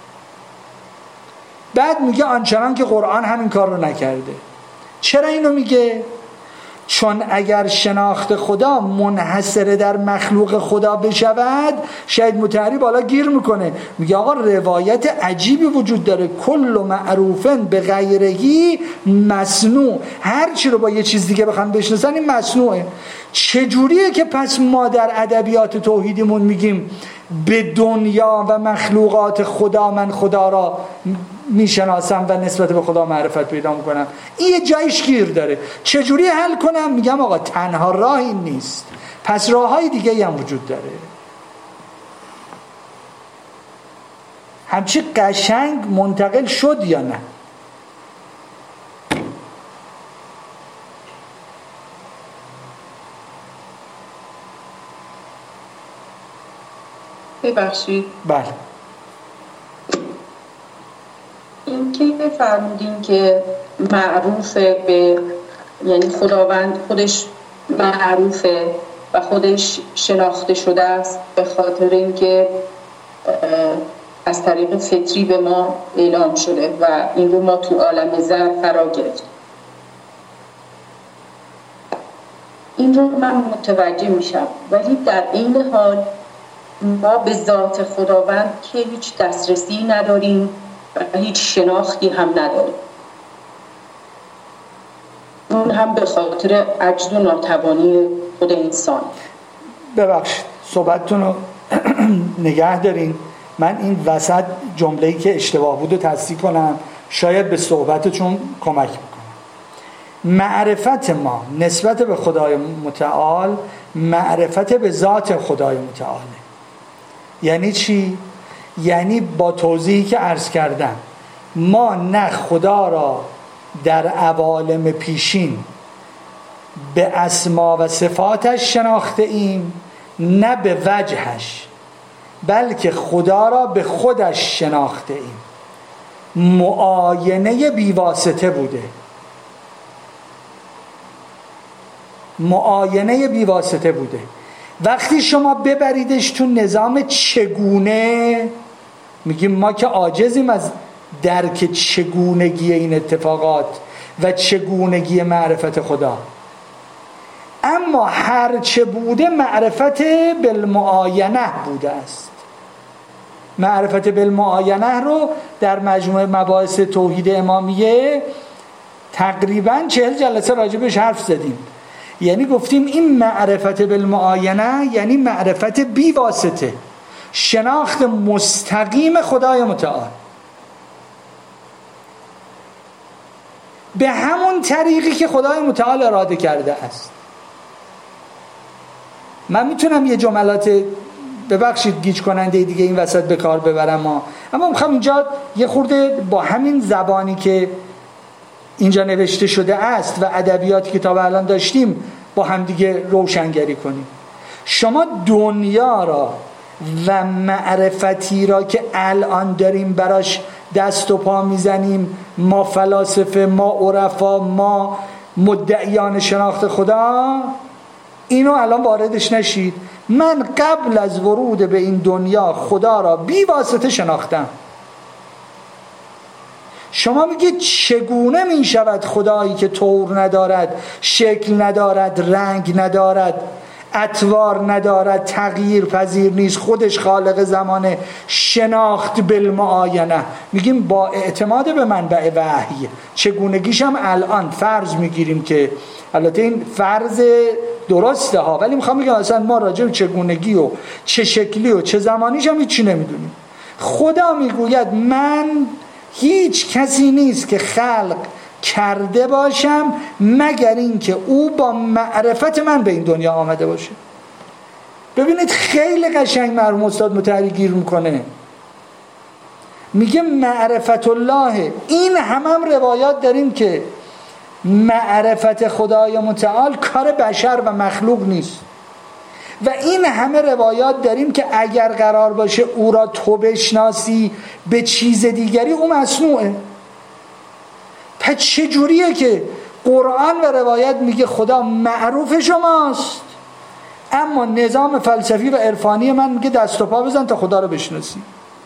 بعد میگه آنچنان که قرآن همین کار رو نکرده. چرا اینو میگه؟ چون اگر شناخت خدا منحصر در مخلوق خدا بشود، شهید مطهری بالا گیر میکنه، میگه آقا روایت عجیبی وجود داره، کل معروفن به غیرهی مصنوع. هر چی رو با یه چیز دیگه بخوام بشناسن این مصنوعه. چجوریه که پس ما در ادبیات توحیدیمون میگیم به دنیا و مخلوقات خدا من خدا را میشناسم و نسبت به خدا معرفت پیدا میکنم؟ این یه جایش گیر داره. چجوری حل کنم؟ میگم آقا تنها راه این نیست، پس راههای دیگه هم وجود داره. همچی قشنگ منتقل شد یا نه؟ ببخشید. بله. این که فرمودین که معروفه به، یعنی خداوند خودش معروفه و خودش شناخته شده است به خاطر اینکه از طریق فطری به ما اعلام شده و این رو ما تو عالم زر فرا گرفتیم. این رو من متوجه میشم، ولی در این حال ما به ذات خداوند که هیچ دسترسی نداریم و هیچ شناختی هم نداریم، اون هم به خاطر عجز و ناتوانی خود انسان. ببخشید صحبتتون رو نگه دارین، من این وسط جمله‌ای که اشتباه بود رو تصحیح کنم، شاید به صحبتتون کمک بکنم. معرفت ما نسبت به خدای متعال معرفت به ذات خدای متعاله. یعنی چی؟ یعنی با توضیحی که عرض کردم، ما نه خدا را در عوالم پیشین به اسما و صفاتش شناخته ایم، نه به وجهش، بلکه خدا را به خودش شناخته ایم. معاینه بیواسطه بوده، معاینه بیواسطه بوده. وقتی شما ببریدش تو نظام چگونه، میگیم ما که عاجزیم از درک چگونگی این اتفاقات و چگونگی معرفت خدا، اما هر چه بوده معرفت بالمعاینه بوده است. معرفت بالمعاینه رو در مجموعه مباحث توحید امامیه تقریباً 40 جلسه راجبش حرف زدیم. یعنی گفتیم این معرفت بالمعاینه یعنی معرفت بی واسطه، شناخت مستقیم خدای متعال به همون طریقی که خدای متعال اراده کرده است. من میتونم یه جملات ببخشید گیج کننده دیگه این وسط به کار ببرم، اما میخوام اینجا یه خورده با همین زبانی که اینجا نوشته شده است و ادبیاتی که تا به الان داشتیم با هم دیگه روشنگری کنیم. شما دنیا را و معرفتی را که الان داریم براش دست و پا میزنیم، ما فلاسفه، ما عرفا، ما مدعیان شناخت خدا، اینو الان واردش نشید. من قبل از ورود به این دنیا خدا را بی واسطه شناختم. شما میگید چگونه میشود خدایی که طور ندارد، شکل ندارد، رنگ ندارد، اطوار ندارد، تغییر پذیر نیست، خودش خالق زمانه، شناخت بالمعاینه؟ میگیم با اعتماد به منبع وحی. چگونگیش هم الان فرض میگیریم که البته این فرض درسته ها، ولی میخوام بگم اصلا ما راجع به چگونگی و چه شکلی و چه زمانیش هم هیچی نمیدونیم. خدا میگوید من هیچ کسی نیست که خلق کرده باشم مگر این که او با معرفت من به این دنیا آمده باشه. ببینید خیلی قشنگ مرحوم استاد مطهری گیر میکنه، میگه معرفت الله. این هم روایات داریم که معرفت خدای متعال کار بشر و مخلوق نیست، و این همه روایات داریم که اگر قرار باشه او را تو بشناسی به چیز دیگری، او مصنوعه. پس چجوریه که قرآن و روایت میگه خدا معروف شماست، اما نظام فلسفی و عرفانی من میگه دست و پا بزن تا خدا رو بشناسی؟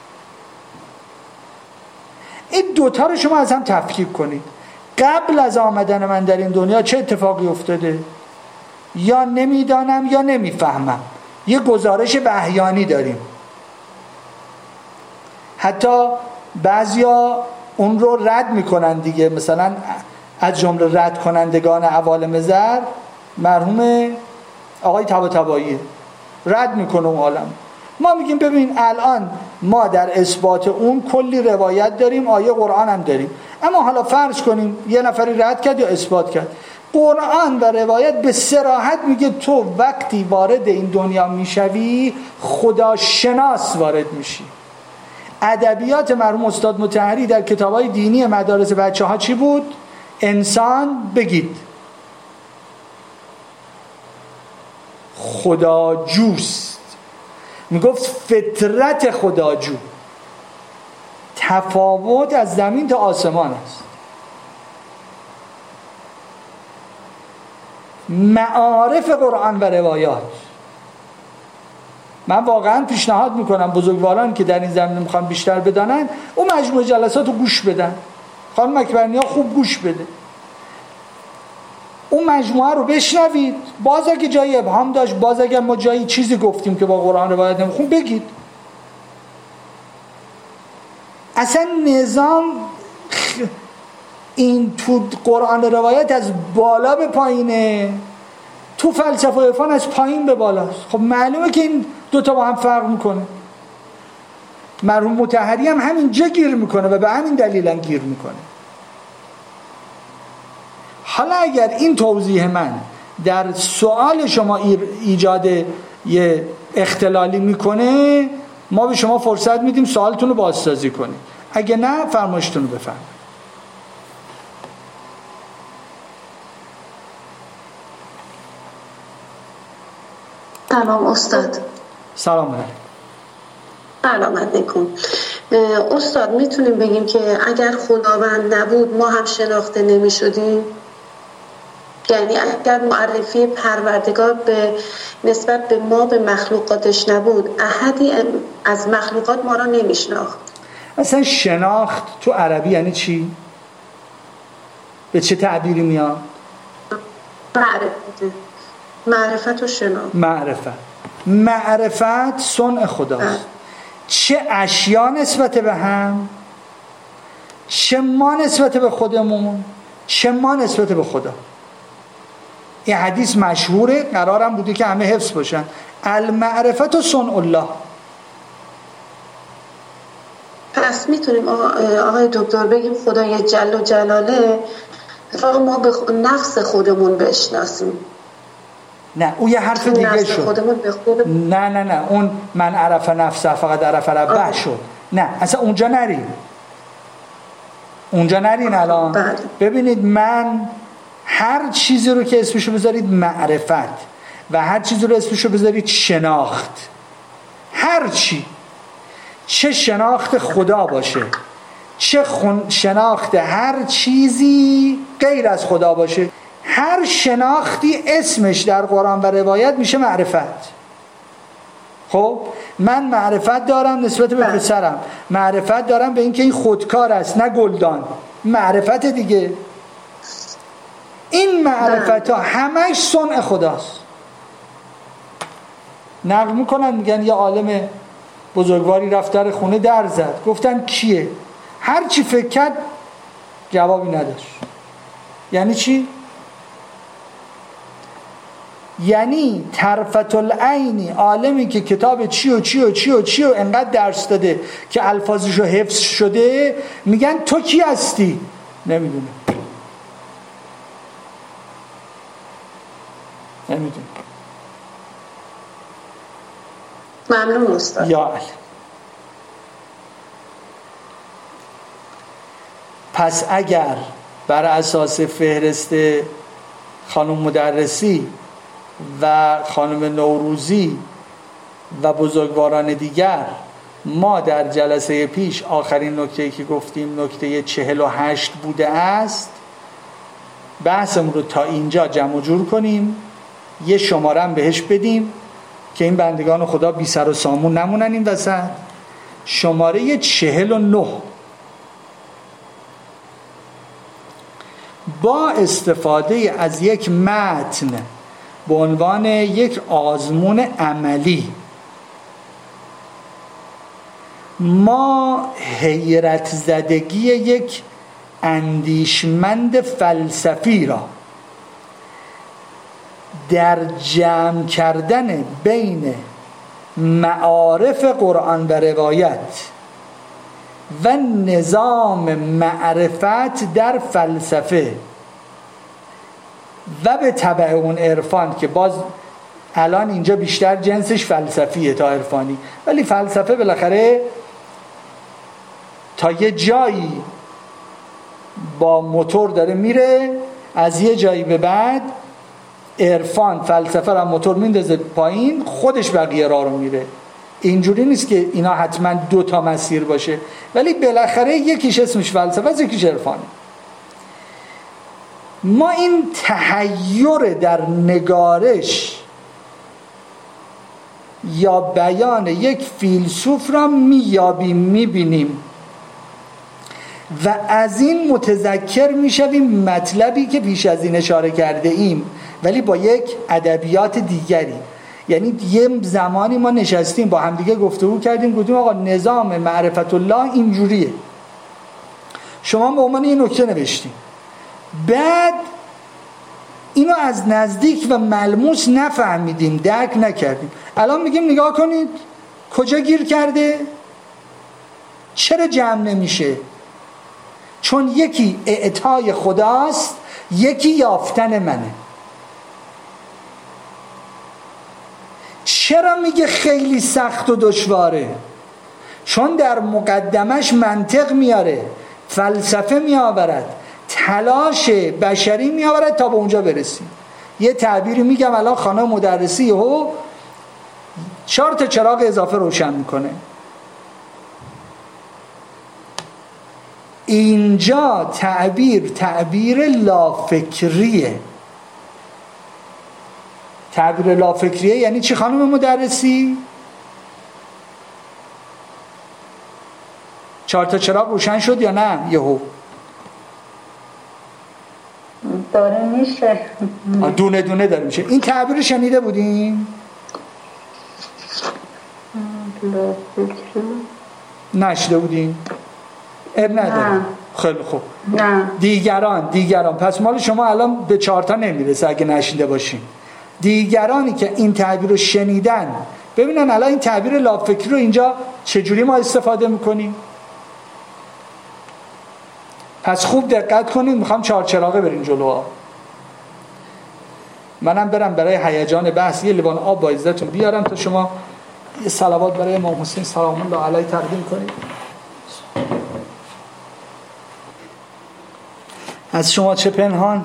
این دوتا رو شما از هم تفکیک کنید. قبل از آمدن من در این دنیا چه اتفاقی افتاده؟ یا نمیدانم یا نمیفهمم. یه گزارش وحیانی داریم، حتی بعضیا اون رو رد میکنن دیگه. مثلا از جمله رد کنندگان عوالم زر مرحوم آقای طباطبایی رد میکنه اون عالم. ما میگیم ببین الان ما در اثبات اون کلی روایت داریم، آیه قرآن هم داریم، اما حالا فرض کنیم یه نفری رد کرد یا اثبات کرد. قرآن و روایت به صراحت میگه تو وقتی وارد این دنیا میشوی خدا شناس وارد میشی. ادبیات مرحوم استاد مطهری در کتابای دینی مدارس بچه ها چی بود؟ انسان بگید خدا جوست میگفت فطرت خداجو، تفاوت از زمین تا آسمان است. معارف قرآن و روایات. من واقعا پیشنهاد میکنم بزرگواران که در این زمینه میخوان بیشتر بدانن اون مجموعه جلسات رو گوش بدن. خانم اکبرنیا خوب گوش بده، اون مجموعه رو بشنوید. باز اگه جایی ابهام داشت، باز اگه ما جایی چیزی گفتیم که با قرآن روایت نمیخون بگید. اصلا نظام این تو قرآن روایت از بالا به پایینه، تو فلسفه و عرفان از پایین به بالاست. خب معلومه که این دوتا با هم فرق میکنه. مرحوم مطهری هم همینجا گیر میکنه و به همین دلیل هم گیر میکنه. حالا اگر این توضیح من در سوال شما ایجاد یه اختلالی میکنه، ما به شما فرصت میدیم سوالتون رو بازسازی کنید. اگه نه فرمایشتون رو بفرمایید. سلام استاد. سلام علیکم. سلام علیکم استاد. میتونیم بگیم که اگر خداوند نبود ما هم شناخته نمی شدیم؟ یعنی اگر معرفی پروردگار به نسبت به ما به مخلوقاتش نبود، احدی از مخلوقات ما را نمی شناخت. اصلا شناخت تو عربی یعنی چی؟ به چه تعبیری میاد؟ معرفت و شناخت. معرفت صنع خداست. چه اشیا نسبت به هم، چه ما نسبت به خودمون، چه ما نسبت به خدا. این حدیث مشهوره، قرارم بوده که همه حفظ باشن. المعرفت و صنع الله. پس میتونیم آقای دکتر بگیم خدای جل و جلاله فقط ما به نفس خودمون بشناسیم؟ نه، اون یه حرف دیگه شد. نه اون من عرف نفسه فقط عرف ربه شد. نه اصلا اونجا نرین الان. ببینید، من هر چیزی رو که اسمشو بذارید معرفت و هر چیزی رو اسمشو بذارید شناخت، هر چی، چه شناخت خدا باشه، چه شناخت هر چیزی غیر از خدا باشه، هر شناختی اسمش در قرآن و روایت میشه معرفت. خب من معرفت دارم نسبت به پسرم، معرفت دارم به اینکه این خودکار است نه گلدان، معرفت دیگه. این معرفت ها همش صنع خداست. نقل میکنن میگن یه عالم بزرگواری رفت در خونه در زد، گفتن کیه؟ هر چی فکر کرد جوابی نداشت. یعنی چی؟ یعنی طرفت العینی، عالمی که کتاب چی و چی و چی و چی و انقدر درس داده که الفاظشو حفظ شده، میگن تو کی هستی؟ نمیدونه. ممنون استاد. یا علی. پس اگر بر اساس فهرست خانم مدرسی و خانم نوروزی و بزرگواران دیگر ما در جلسه پیش آخرین نکته‌ای که گفتیم نکته 48 بوده است، بحثمون رو تا اینجا جمع جور کنیم، یه شماره هم بهش بدیم که این بندگان خدا بی سر و سامون نمونن این وسط. شماره 49 با استفاده از یک متن به عنوان یک آزمون عملی ما حیرت زدگی یک اندیشمند فلسفی را در جمع کردن بین معارف قرآن و روایت و نظام معرفت در فلسفه و به تبع اون عرفان، که باز الان اینجا بیشتر جنسش فلسفیه تا عرفانی، ولی فلسفه بالاخره تا یه جایی با موتور داره میره، از یه جایی به بعد عرفان فلسفه را موتور میندازه پایین، خودش بقیه راه رو میره. اینجوری نیست که اینا حتما 2 مسیر باشه، ولی بالاخره یکیش اسمش فلسفه است، یکیش عرفانه. ما این تحیر در نگارش یا بیان یک فیلسوف را میابیم، میبینیم و از این متذکر میشویم مطلبی که پیش از این اشاره کرده ایم، ولی با یک ادبیات دیگری. یعنی یه زمانی ما نشستیم با همدیگه گفتگو کردیم، گفتیم آقا نظام معرفت الله اینجوریه، شما به عنوان این نکته نوشتیم، بعد اینو از نزدیک و ملموس نفهمیدیم، درک نکردیم. الان میگیم نگاه کنید کجا گیر کرده، چرا جمع نمیشه؟ چون یکی اعطای خداست، یکی یافتن منه. چرا میگه خیلی سخت و دشواره؟ چون در مقدمش منطق میاره، فلسفه میآورد، تلاش بشری میآورد تا به اونجا برسیم. یه تعبیری میگم الان خانم مدرسی 4 تا چراغ اضافه روشن میکنه. اینجا تعبیر لافکریه. تعبیر لافکریه یعنی چی خانم مدرسی؟ 4 تا چراغ روشن شد یا نه؟ یهو داره میشه، دونه دونه داره میشه. این تعبیر شنیده بودین؟ نشده بودین؟ اب نداره. خیلی خوب. نه. دیگران پس مال شما الان به 4 تا نمیرسه اگه نشیده باشین. دیگرانی که این تعبیر رو شنیدن ببینن الان این تعبیر لافکری رو اینجا چجوری ما استفاده میکنیم. پس خوب دقت کنید، میخوام 4 چراغه بریم جلو. منم برم برای هیجان بحث یه لیوان آب با عزتون بیارم تا شما یه صلوات برای امام حسین سلام الله علیه تقدیم کنید. از شما چه پنهان؟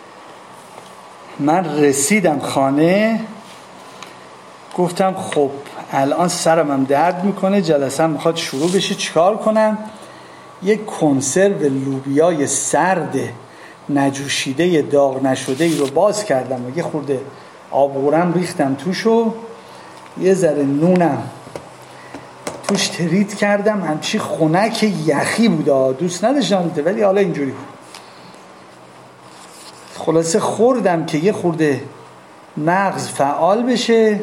من رسیدم خانه گفتم خب الان سرمم درد میکنه، جلسه‌ام میخواد شروع بشه، چیکار کنم؟ یک کنسرو لوبیای سرد نجوشیده داغ نشده ای رو باز کردم و یه خورده آبغورم ریختم توش و یه ذره نونم توش ترید کردم. همچی خنک یخی بود، دوست نداشتم ولی حالا اینجوری بود. خلاصه خوردم که یه خورده مغز فعال بشه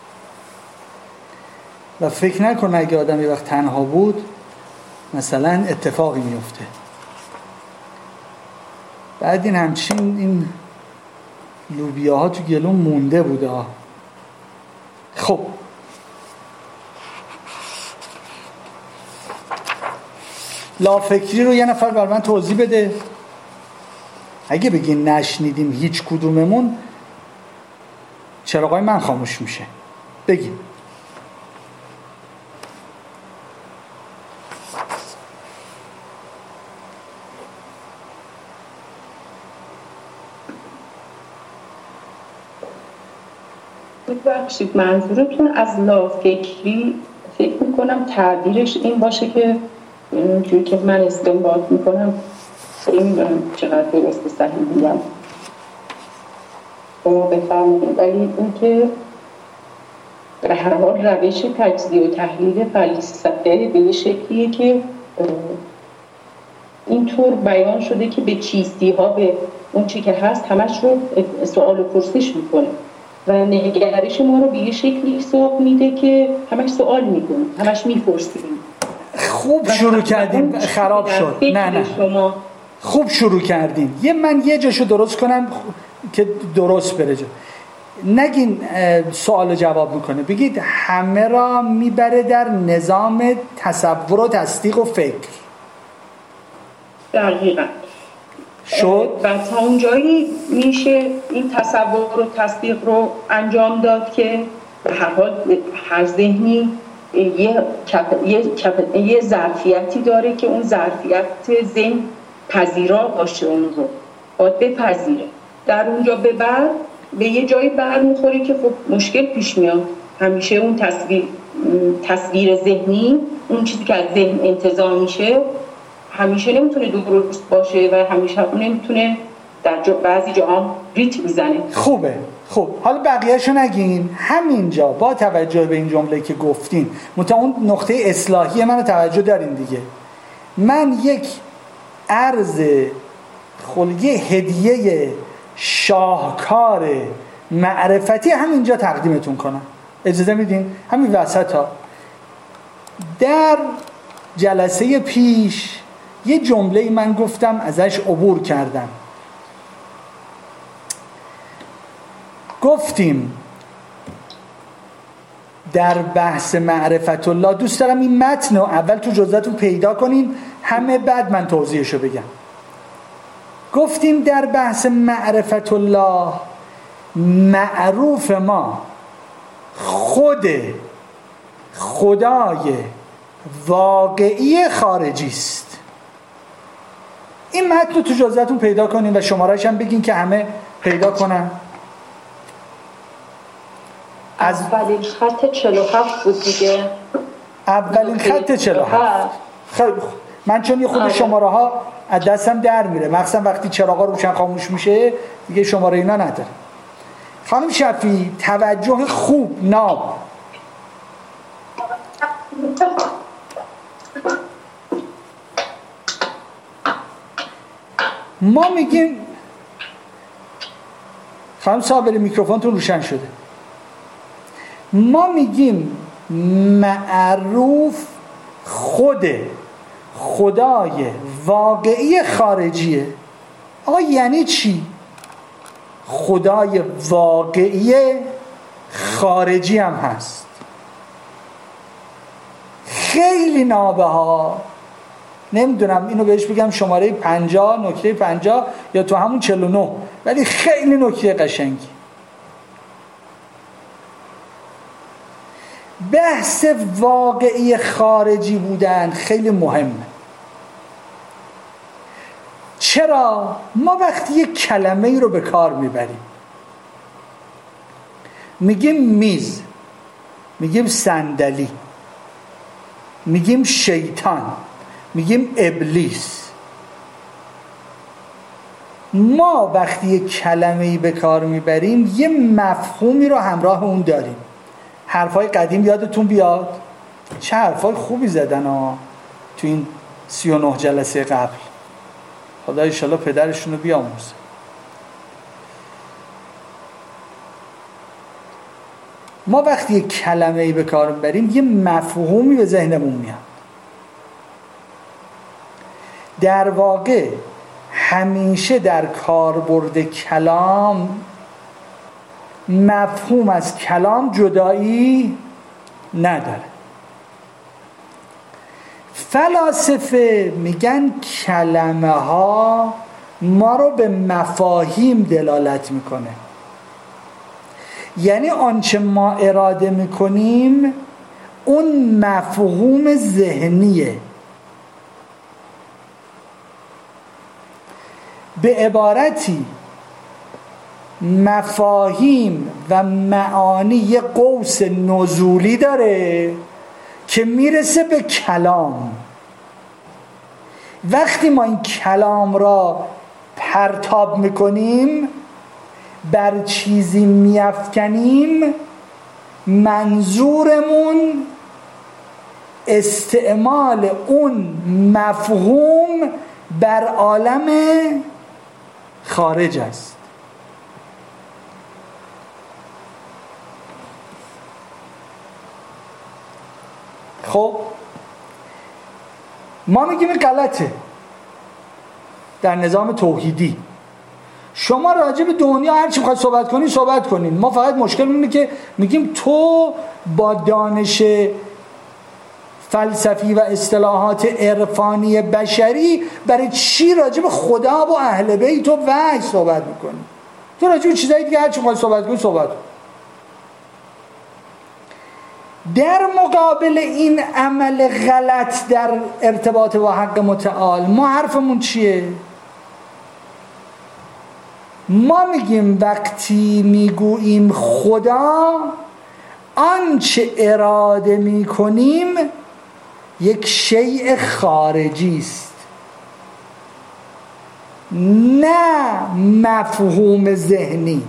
و فکر نکن اگه آدم یه وقت تنها بود مثلا اتفاقی میفته. بعد این همچین این لوبیاها تو گلوم مونده بوده. خب لافکری رو یه نفر بر من توضیح بده. اگه بگین نشنیدیم هیچ کدوممون چراغای من خاموش میشه. بگین. ببخشید منظورتون از لافکری فکر میکنم تعبیرش این باشه که اینجوری که من استنباط میکنم، نمیدونم چقدر درست صحیح میگم شما بفرمایید، ولی این که به هر حال روش تجزیه و تحلیل فلسفه به یه شکلیه که اینطور بیان شده که به چیستی ها، به اون چی که هست همش رو سوال و پرسش میکنه و نگرش ما رو به یه شکلی سوق میده که همش سوال میکنه، همش میپرسیم. خوب شروع کردیم، خراب شد. نه شما خوب شروع کردیم. من یه جاشو درست کنم که درست بره جا. نگین سوال جواب میکنه، بگید همه را میبره در نظام تصور و تصدیق و فکر. دقیقاً شد و تا اونجایی میشه این تصور و تصدیق رو انجام داد که به هر حال هر ذهنی یه ظرفیتی داره که اون ظرفیت ذهن پذیرا باشه، اون رو باید بپذیره. در اونجا به بعد به یه جایی برمیخوره که خب مشکل پیش میاد همیشه اون تصویر ذهنی، اون چیزی که از ذهن انتزاع میشه همیشه نمیتونه درست باشه و همیشه نمیتونه در بعضی جاها ریت میزنه. خوبه. خب حالا بقیه‌شو نگین، همینجا با توجه به این جمله که گفتین منتها اون نقطه اصلاحی منو توجه دارین دیگه. من یک عرض خلقی هدیه شاهکار معرفتی همینجا تقدیمتون کنم. اجازه میدین؟ همین وسط ها. در جلسه پیش یه جمله من گفتم ازش عبور کردم. گفتیم در بحث معرفت الله، دوست دارم این متن رو اول تو جزواتون پیدا کنین، همه بعد من توضیحشو بگم. گفتیم در بحث معرفت الله معروف ما خود خدای واقعی خارجی است. این متن رو تو جزواتون پیدا کنین و شماره‌اش هم بگین که همه پیدا کنن. اولین خط 47 بود دیگه. اولین خط 47. خیلی خوب. من چون یه خود شماره ها از دستم در میره، مخصوصا وقتی چراغا روشن خاموش میشه دیگه شماره اینا نداره. خانم شفیع توجه خوب ناب. ما میگیم خانم صابری میکروفونتون روشن شده. ما میگیم معروف خود خدای واقعی خارجیه. آقا یعنی چی؟ خدای واقعی خارجی هم هست. خیلی نابه ها، نمیدونم اینو بهش بگم شماره 50 نکته 50 یا تو همون 49، ولی خیلی نکته قشنگی. بحث واقعی خارجی بودن خیلی مهمه. چرا؟ ما وقتی یک کلمه ای رو به کار میبریم، میگیم میز، میگیم صندلی، میگیم شیطان، میگیم ابلیس. ما وقتی یک کلمه ای به کار میبریم یه مفهومی رو همراه اون داریم. حرفای قدیم یادتون بیاد؟ چه حرفای خوبی زدن ها تو این 39 جلسه قبل. خدا انشالله پدرشون رو بیامرزه. ما وقتی یک کلمه ای به کار میبریم یه مفهومی به ذهنمون میاد. در واقع همیشه در کاربرد کلام مفهوم از کلام جدایی نداره. فلاسفه میگن کلمه ها ما رو به مفاهیم دلالت میکنه. یعنی آنچه ما اراده میکنیم اون مفهوم ذهنیه. به عبارتی مفاهیم و معانی یه قوس نزولی داره که میرسه به کلام. وقتی ما این کلام را پرتاب میکنیم، بر چیزی میافکنیم، منظورمون استعمال اون مفهوم بر عالم خارج است. خب ما میگیم این غلطه. در نظام توحیدی شما راجع به دنیا هر چی بخواید صحبت کنین. ما فقط مشکل اینه که میگیم تو با دانش فلسفی و اصطلاحات عرفانی بشری برای چی راجع به خدا و اهل بیت و وحی صحبت میکنی؟ تو راجع به چیزایی دیگه هر چی بخواید صحبت کن. در مقابل این عمل غلط در ارتباط با حق متعال ما حرفمون چیه؟ ما میگیم وقتی میگوییم خدا، آنچه اراده می کنیم یک شیء خارجی است، نه مفهوم ذهنی.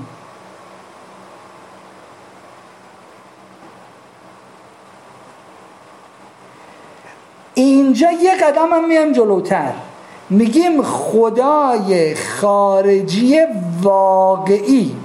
اینجا یه قدم هم میام جلوتر، میگیم خدای خارجی واقعی.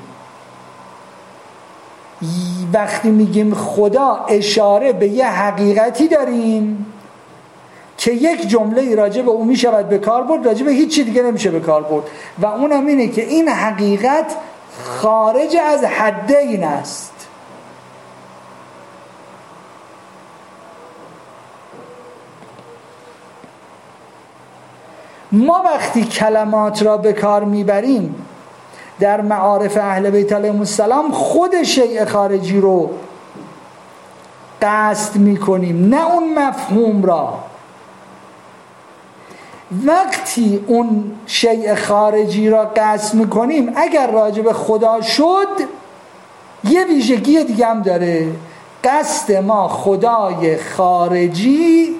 وقتی میگیم خدا اشاره به یه حقیقتی داریم که یک جمله راجع به اون میشود به کار برد، راجع به هیچ چی دیگه نمیشه به کار برد، و اونم اینه که این حقیقت خارج از حد این است. ما وقتی کلمات را به کار میبریم در معارف اهل بیت علیهم السلام، خود شیء خارجی رو قصد میکنیم، نه اون مفهوم را. وقتی اون شیء خارجی را قصد میکنیم، اگر راجع به خدا شد، یه ویژگی دیگه هم داره. قصد ما خدای خارجی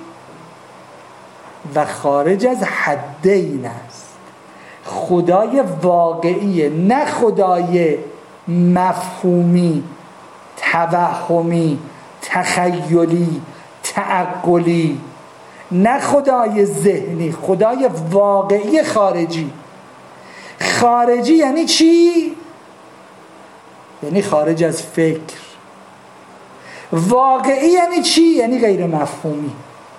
و خارج از حدین است، خدای واقعیه، نه خدای مفهومی، توهمی، تخیلی، تعقلی، نه خدای ذهنی، خدای واقعی خارجی. خارجی یعنی چی؟ یعنی خارج از فکر. واقعی یعنی چی؟ یعنی غیر مفهومی.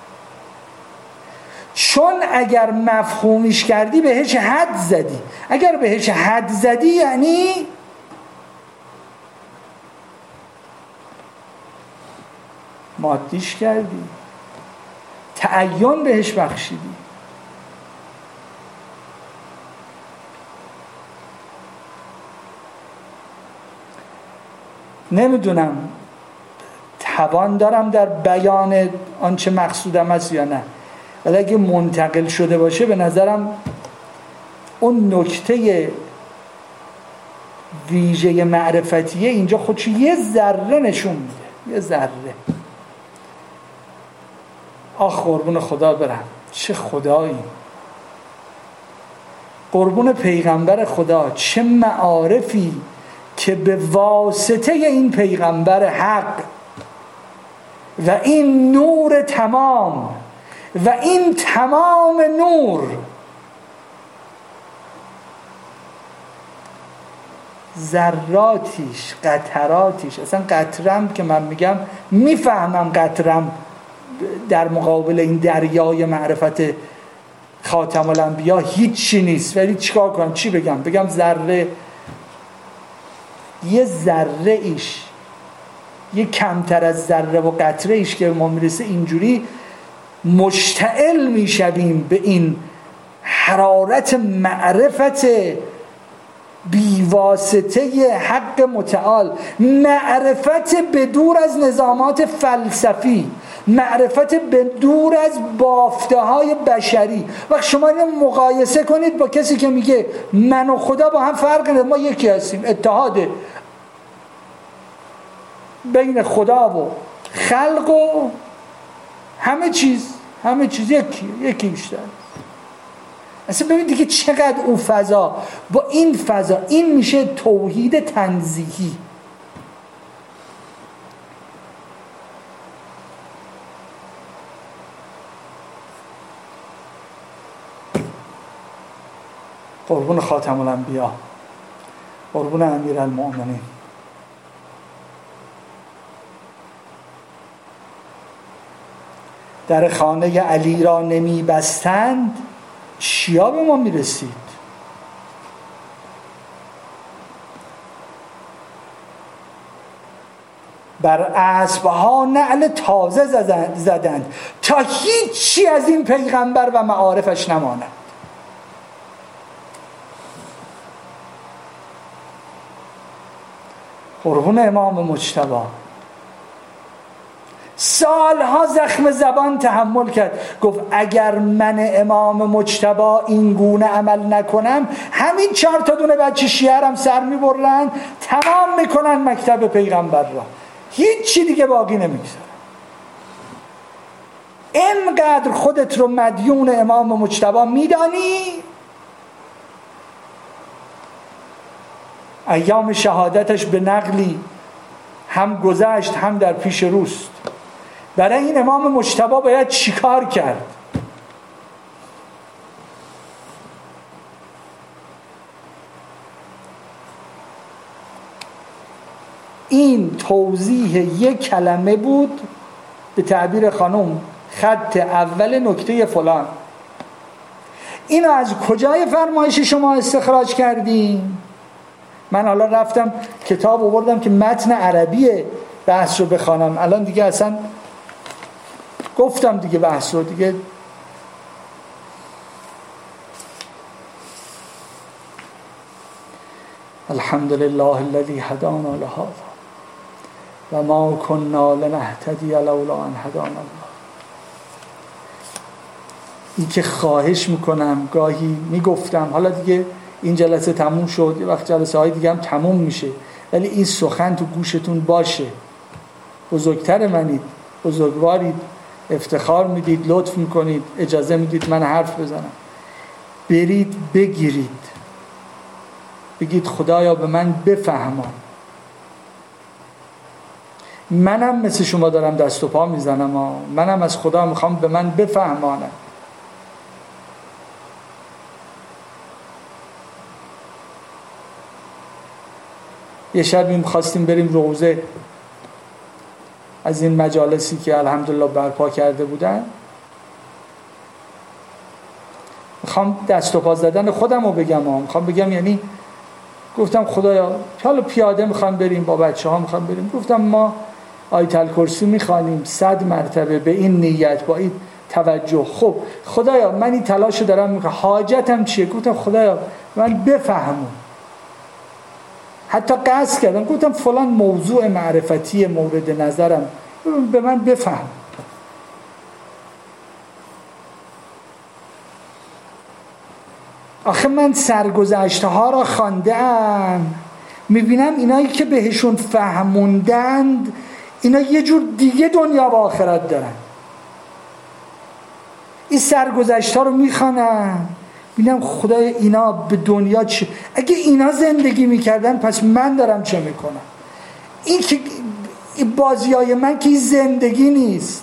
چون اگر مفهومیش کردی بهش حد زدی، اگر بهش حد زدی یعنی مادیش کردی، تعین بهش بخشیدی. نمیدونم توان دارم در بیان آنچه مقصودم است یا نه، ولی اگه منتقل شده باشه به نظرم اون نکته ویژه معرفتیه اینجا خودشو یه ذره نشون میده، یه ذره. آخ قربون خدا برم، چه خدایی، قربون پیغمبر خدا، چه معارفی که به واسطه این پیغمبر حق و این نور تمام و این تمام نور ذراتیش، قطراتیش، اصلا قطرم که من میگم میفهمم قطرم در مقابل این دریای معرفت خاتم الانبیا هیچی نیست، ولی چیکار کنم؟ چی بگم؟ بگم ذره، یه ذره ایش، یه کمتر از ذره و قطره ایش که ما میرسه اینجوری مشتعل میشویم به این حرارت معرفت بیواسطه حق متعال، معرفت بدور از نظامات فلسفی، معرفت بدور از بافته های بشری. وقت شما اینو مقایسه کنید با کسی که میگه من و خدا با هم فرق نداره، ما یکی هستیم، اتحاد بین خدا و خلق و همه چیز یکی بیشتر. اصلا ببین دیگه چقدر اون فضا با این فضا، این میشه توحید تنزیهی. قربون خاتم الانبیا، قربون امیرالمؤمنین. در خانه علی را نمی بستند، چیا به ما می رسید؟ بر اسبها نعل تازه زدند تا هیچی از این پیغمبر و معارفش نماند. قربون امام مجتبی سالها زخم زبان تحمل کرد، گفت اگر من امام مجتبی این گونه عمل نکنم، همین 4 دونه بچه شیعه هم سر میبرن، تمام میکنن مکتب پیغمبر را. هیچی دیگه باقی نمیگذاره. اینقدر خودت رو مدیون امام مجتبی میدانی، ایام شهادتش به نقلی هم گذشت هم در پیش روست. برای این امام مجتبی باید چیکار کرد؟ این توضیح یک کلمه بود، به تعبیر خانم خط اول نکته فلان. اینو از کجای فرمایش شما استخراج کردیم؟ من حالا رفتم کتاب آوردم که متن عربی بحث رو بخوانم. الان دیگه اصلا گفتم دیگه بحث رو دیگه. الحمدلله الذی هدانا لهذا و ما كنا لنهتدی لولا ان هدانا الله. این که خواهش میکنم گاهی میگفتم، حالا دیگه این جلسه تموم شد، یه وقت جلسه های دیگه هم تموم میشه، ولی این سخن تو گوشتون باشه. بزرگتر منید، بزرگوارید، افتخار میدید، لطف میکنید، اجازه میدید من حرف بزنم. برید بگیرید، بگید خدایا به من بفهمان. منم مثل شما دارم دست و پا میزنم، منم از خدا میخوام به من بفهمانه. یه شبی میخواستیم بریم روضه از این مجالسی که الحمدلله برپا کرده بودن. میخوام دست و پا زدن خودم رو بگم، میخوام بگم یعنی گفتم خدایا حالا پیاده میخوام بریم، با بچه ها میخوام بریم، گفتم ما آیت الکرسی میخوانیم 100 مرتبه به این نیت، با این توجه. خب خدایا من این تلاشو دارم میکنم، حاجتم چیه؟ گفتم خدایا من بفهمم. حتی قصد کردم گفتم فلان موضوع معرفتی مورد نظرم به من بفهم. آخه من سرگذشته ها را خواندم، میبینم اینایی که بهشون فهموندند اینا یه جور دیگه دنیا و آخرت دارن. این سرگذشته ها رو میخوانم، ببینم خدای اینا به دنیا چه، اگه اینا زندگی میکردن پس من دارم چه میکنم؟ این که بازیای من که زندگی نیست.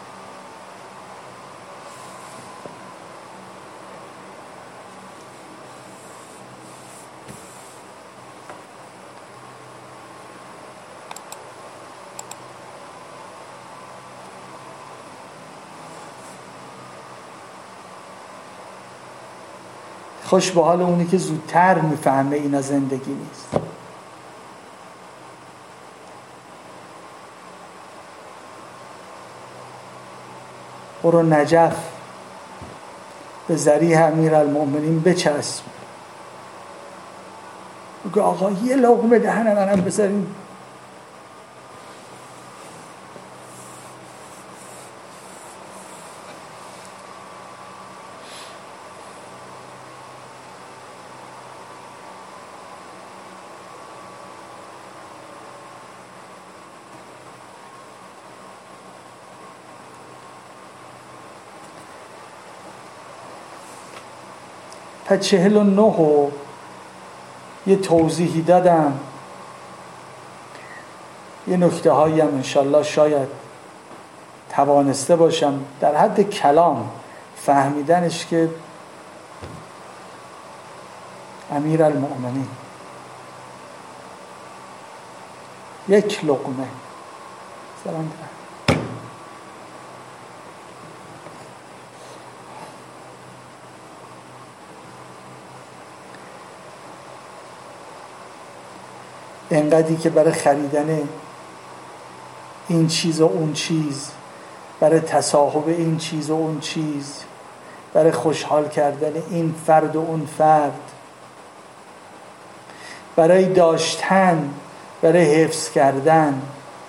خوش به حال اونی که زودتر میفهمه اینا زندگی نیست. برو نجف به ذریح امیرالمؤمنین بچسب، بگو آقا یه لقمه دهن منم بذارین. تا 49 یه توضیحی دادم، یه نکته هایی هم انشالله شاید توانسته باشم در حد کلام فهمیدنش که امیرالمؤمنین یک لقمه سلام دارم. انقدری که برای خریدن این چیز و اون چیز، برای تصاحب این چیز و اون چیز، برای خوشحال کردن این فرد و اون فرد، برای داشتن، برای حفظ کردن،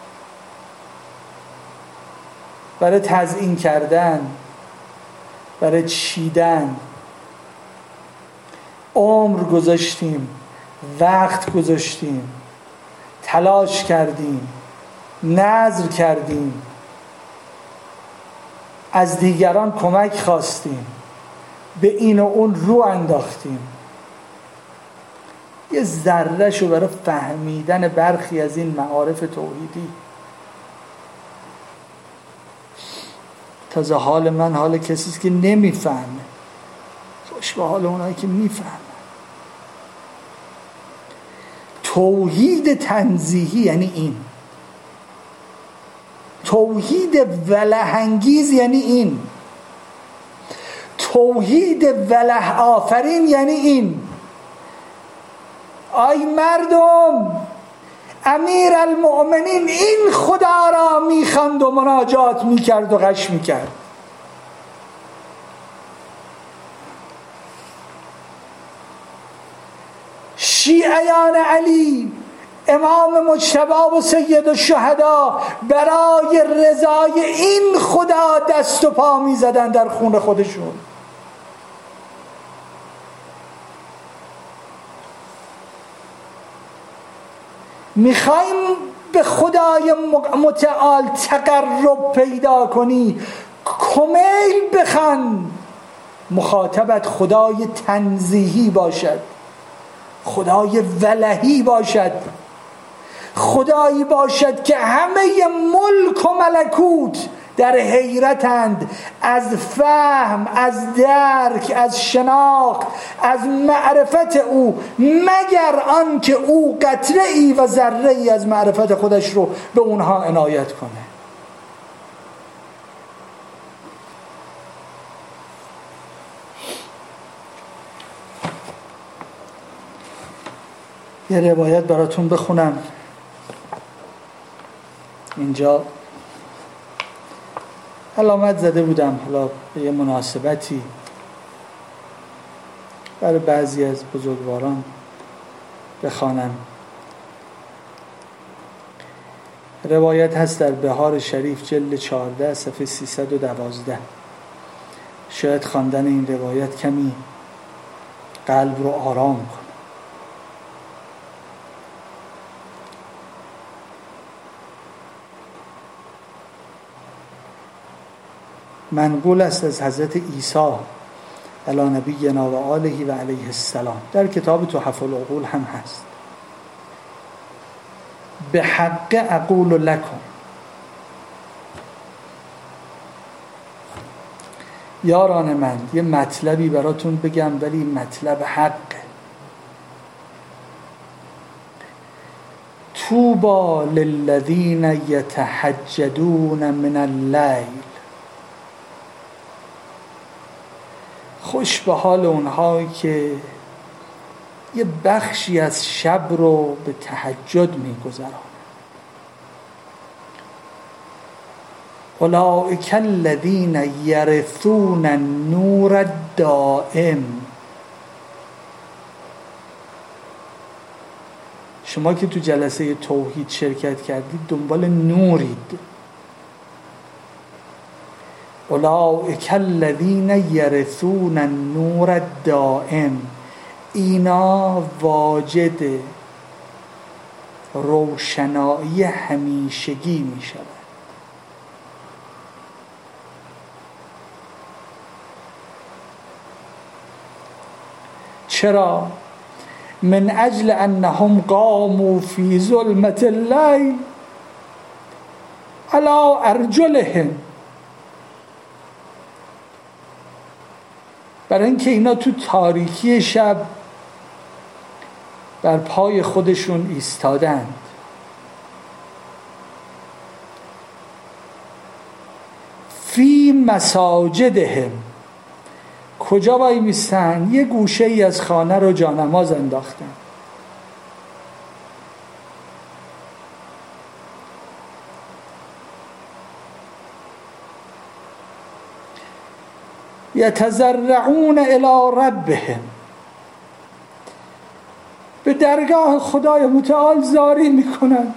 برای تزیین کردن، برای چیدن، عمر گذاشتیم، وقت گذاشتیم، تلاش کردیم، نذر کردیم، از دیگران کمک خواستیم، به این و اون رو انداختیم. یه ذره شو برای فهمیدن برخی از این معارف توحیدی. تازه حال من حال کسیست که نمیفهمه، خوش به حال اونایی که میفهمه. توحید تنزیهی یعنی این، توحید وله‌انگیز یعنی این، توحید وله آفرین یعنی این. آی مردم، امیر المؤمنین این خدا را میخواند و مناجات میکرد و غش میکرد. شیعیان علی، امام مجتبی و سید الشهدا، برای رضای این خدا دست و پا میزدن در خون خودشون. میخوایم به خدای متعال تقرب پیدا کنی، کمیل بخوان، مخاطبت خدای تنزیهی باشد، خدای ولهی باشد، خدایی باشد که همه ملک و ملکوت در حیرتند از فهم، از درک، از شناخت، از معرفت او، مگر آن که او قطره ای و ذره ای از معرفت خودش رو به اونها عنایت کنه. یه روایت براتون بخونم اینجا. علامت زده بودم حالا به یه مناسبتی برای بعضی از بزرگواران بخوانم. روایت هست در بهار شریف جلد 14 صفحه 312. شاید خواندن این روایت کمی قلب رو آرام کنه. منقول است از حضرت عیسی علی نبینا و آله و علیه السلام، در کتاب تحف العقول هم هست. به حق اقول لکم، یاران من یه مطلبی براتون بگم ولی مطلب حقه. طوبی للذین یتهجدون من اللیل، خوش به حال اونهایی که یه بخشی از شب رو به تهجد می‌گذرانند. اولئک الذین یرثون النور الدائم. شما که تو جلسه توحید شرکت کردید دنبال نورید. اولئک الذین یرثون النور الدائم، اینا واجد روشنایی همیشگی می شود. چرا؟ من اجل انهم قاموا فی ظلمت اللیل علی ارجلهم، برای اینکه اینا تو تاریکی شب بر پای خودشون ایستادند. فی مساجدهم، کجا وای میستن؟ یه گوشه ای از خانه رو جانماز انداختن. یتضرعون الی ربهم، به درگاه خدای متعال زاری میکنن.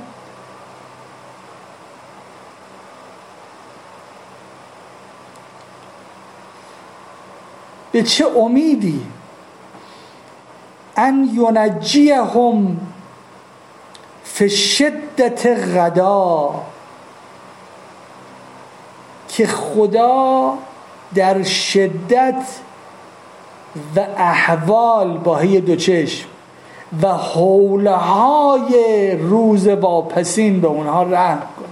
به چه امیدی؟ ان ینجیهم فشدت غدا، که خدا در شدت و احوال با هی دو چشم و حولهای روز واپسین به اونها رحم کنه.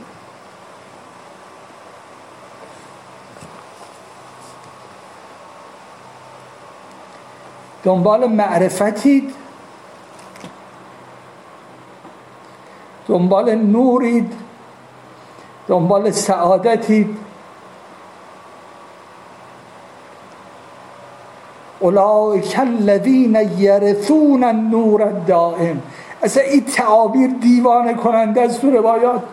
دنبال معرفتید، دنبال نورید، دنبال سعادتید. اولئک الذین یرثون النور الدائم. اصلا این تعابیر دیوانه کننده از تو روایات.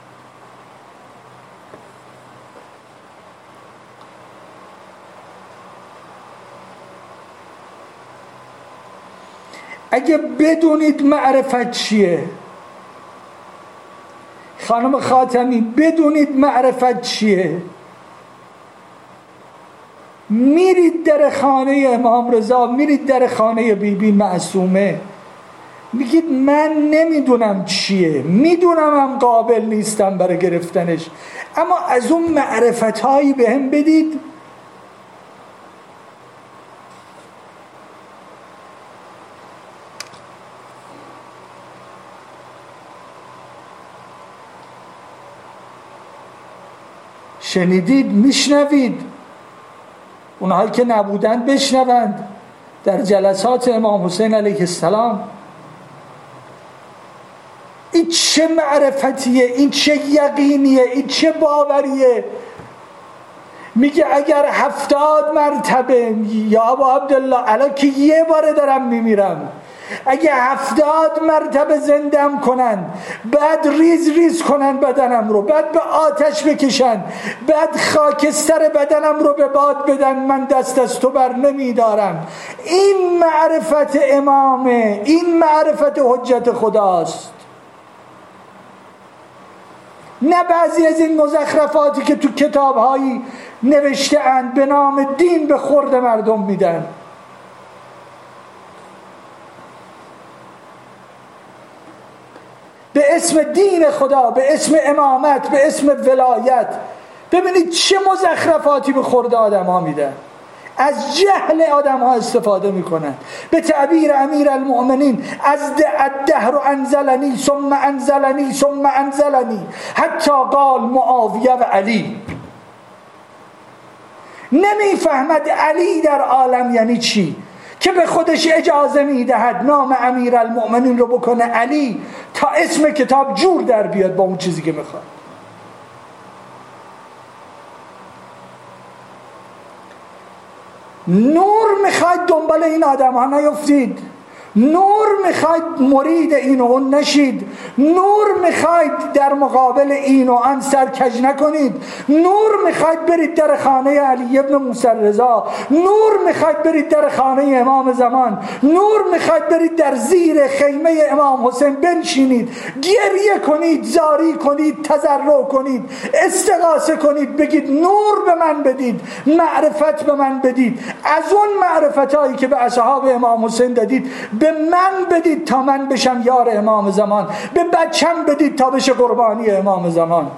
اگه بدونید معرفت چیه، خانم خاتمی، بدونید معرفت چیه، میرید در خانه امام رضا، میرید در خانه بیبی معصومه، میگید من نمیدونم چیه، میدونم قابل نیستم برای گرفتنش، اما از اون معرفت هایی به هم بدید. شنیدید، میشنوید، اونهایی که نبودند بشنوند در جلسات امام حسین علیه السلام. این چه معرفتیه، این چه یقینیه، این چه باوریه. میگه اگر 70 مرتبه یا ابا عبدالله الان که یه باره دارم میمیرم، اگه 70 مرتبه زندم کنن، بعد ریز ریز کنن بدنم رو، بعد به آتش بکشن، بعد خاکستر بدنم رو به باد بدن، من دست از تو بر نمیدارم. این معرفت امامه، این معرفت حجت خداست، نه بعضی از این مزخرفاتی که تو کتابهایی نوشته اند به نام دین به خورد مردم میدن. به اسم دین خدا، به اسم امامت، به اسم ولایت. ببینید چه مزخرفاتی به خورد آدم ها میدن، از جهل آدم ها استفاده میکنن. به تعبیر امیر المؤمنین از الدهر انزلنی ثم انزلنی ثم انزلنی حتی قال معاویه و علی. نمیفهمد علی در عالم یعنی چی که به خودش اجازه میدهد نام امیر المؤمنین رو بکنه علی تا اسم کتاب جور در بیاد با اون چیزی که میخواد. نور میخواید دنبال این آدم ها نیفتید، نور میخواید مرید این و اون نشید، نور میخواید در مقابل این و آن سرکج نکنید، نور میخواید برید در خانه علی ابن موسی رضا، نور میخواید برید در خانه امام زمان، نور میخواید برید در زیر خیمه امام حسین بنشینید، گریه کنید، زاری کنید، تضرع کنید، استغاثه کنید، بگید نور به من بدید، معرفت به من بدید، از اون معرفت هایی که به اصحاب امام حسین دادید به من بدید تا من بشم یار امام زمان، به بچم بدید تا بشه قربانی امام زمان.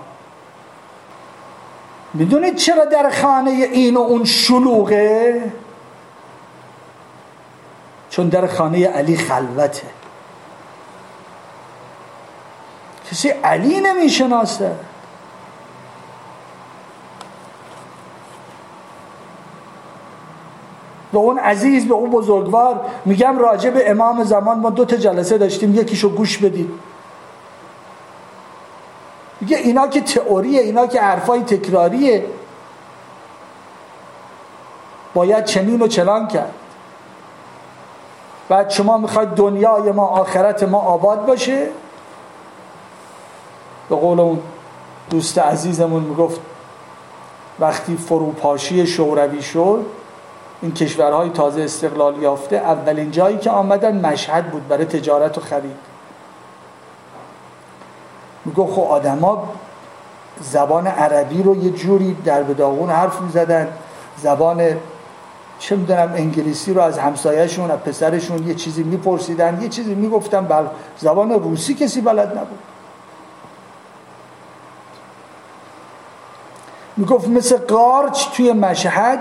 میدونید چرا در خانه این و اون شلوغه؟ چون در خانه علی خلوته، کسی علی نمیشناسه. به اون عزیز، به اون بزرگوار میگم راجع به امام زمان ما 2 جلسه داشتیم، یکیشو گوش بدید. میگه اینا که تئوریه، اینا که حرفای تکراریه، باید چنین و چنان کرد. بعد شما میخواید دنیای ما، آخرت ما آباد باشه؟ به قول اون دوست عزیزمون میگفت وقتی فروپاشی شوروی شد، این کشورهای تازه استقلال یافته، اولین جایی که آمدن مشهد بود برای تجارت و خرید. میگه خب آدما زبان عربی رو یه جوری در به داغون حرف میزدن، زبان چه میدونم انگلیسی رو از همسایه‌شون، از پسرشون یه چیزی میپرسیدن، یه چیزی میگفتن، بل زبان روسی کسی بلد نبود. میگفت مثل قارچ توی مشهد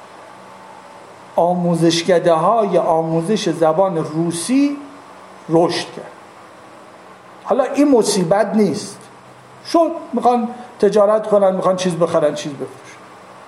آموزشکده های آموزش زبان روسی رشد کرد. حالا این مصیبت نیست، شد میخوان تجارت کنن، میخوان چیز بخرن، چیز بفروشن.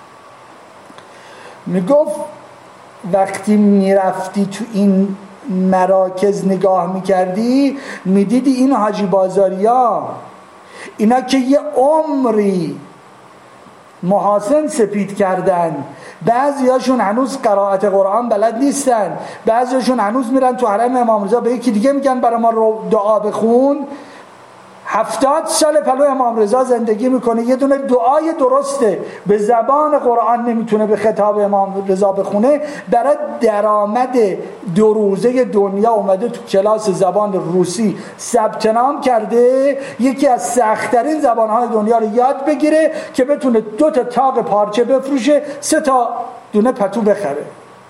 میگفت وقتی میرفتی تو این مراکز نگاه میکردی، میدیدی این حاجی بازاریا اینا که یه عمری محاسن سپید کردن، بعضیاشون هنوز قرائت قرآن بلد نیستن، بعضیاشون هنوز میرن تو حرم امام رضا به یکی دیگه میگن برای ما رو دعا بخون. 70 سال پلو امام رضا زندگی میکنه، یه دونه دعای درسته به زبان قرآن نمیتونه به خطاب امام رضا بخونه. برای درآمد 2 روزه دنیا اومده تو کلاس زبان روسی ثبت نام کرده، یکی از سخت‌ترین زبان‌های دنیا رو یاد بگیره که بتونه 2 تا تاق پارچه بفروشه، 3 تا دونه پتو بخره.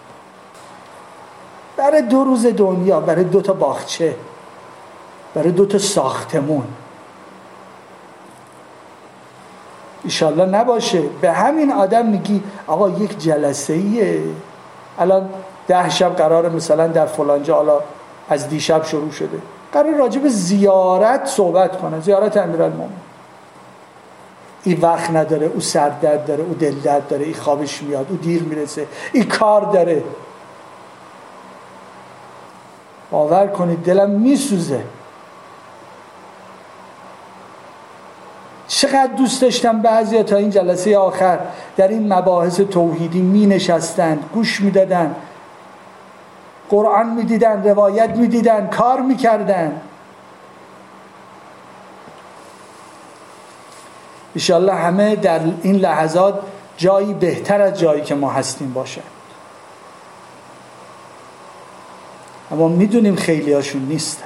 برای 2 روز دنیا، برای 2 تا باغچه، برای 2 تا ساختمون. ایشالله نباشه به همین آدم میگی آقا یک جلسه‌ایه، الان 10 شب قراره مثلا در فلانجا، حالا از دیشب شروع شده، قرار راجع به زیارت صحبت کنه، زیارت امیرالمومنین. این وقت نداره، او سردرد داره، او دل درد داره، این خوابش میاد، او دیر میرسه، این کار داره. باور کنید دلم میسوزه. چقدر دوست داشتم بعضیا تا این جلسه آخر در این مباحث توحیدی می نشستن، گوش می دادن، قرآن می دیدن، روایت می دیدن، کار می کردن. انشالله همه در این لحظات جایی بهتر از جایی که ما هستیم باشه. اما می دونیم خیلی هاشون نیستن.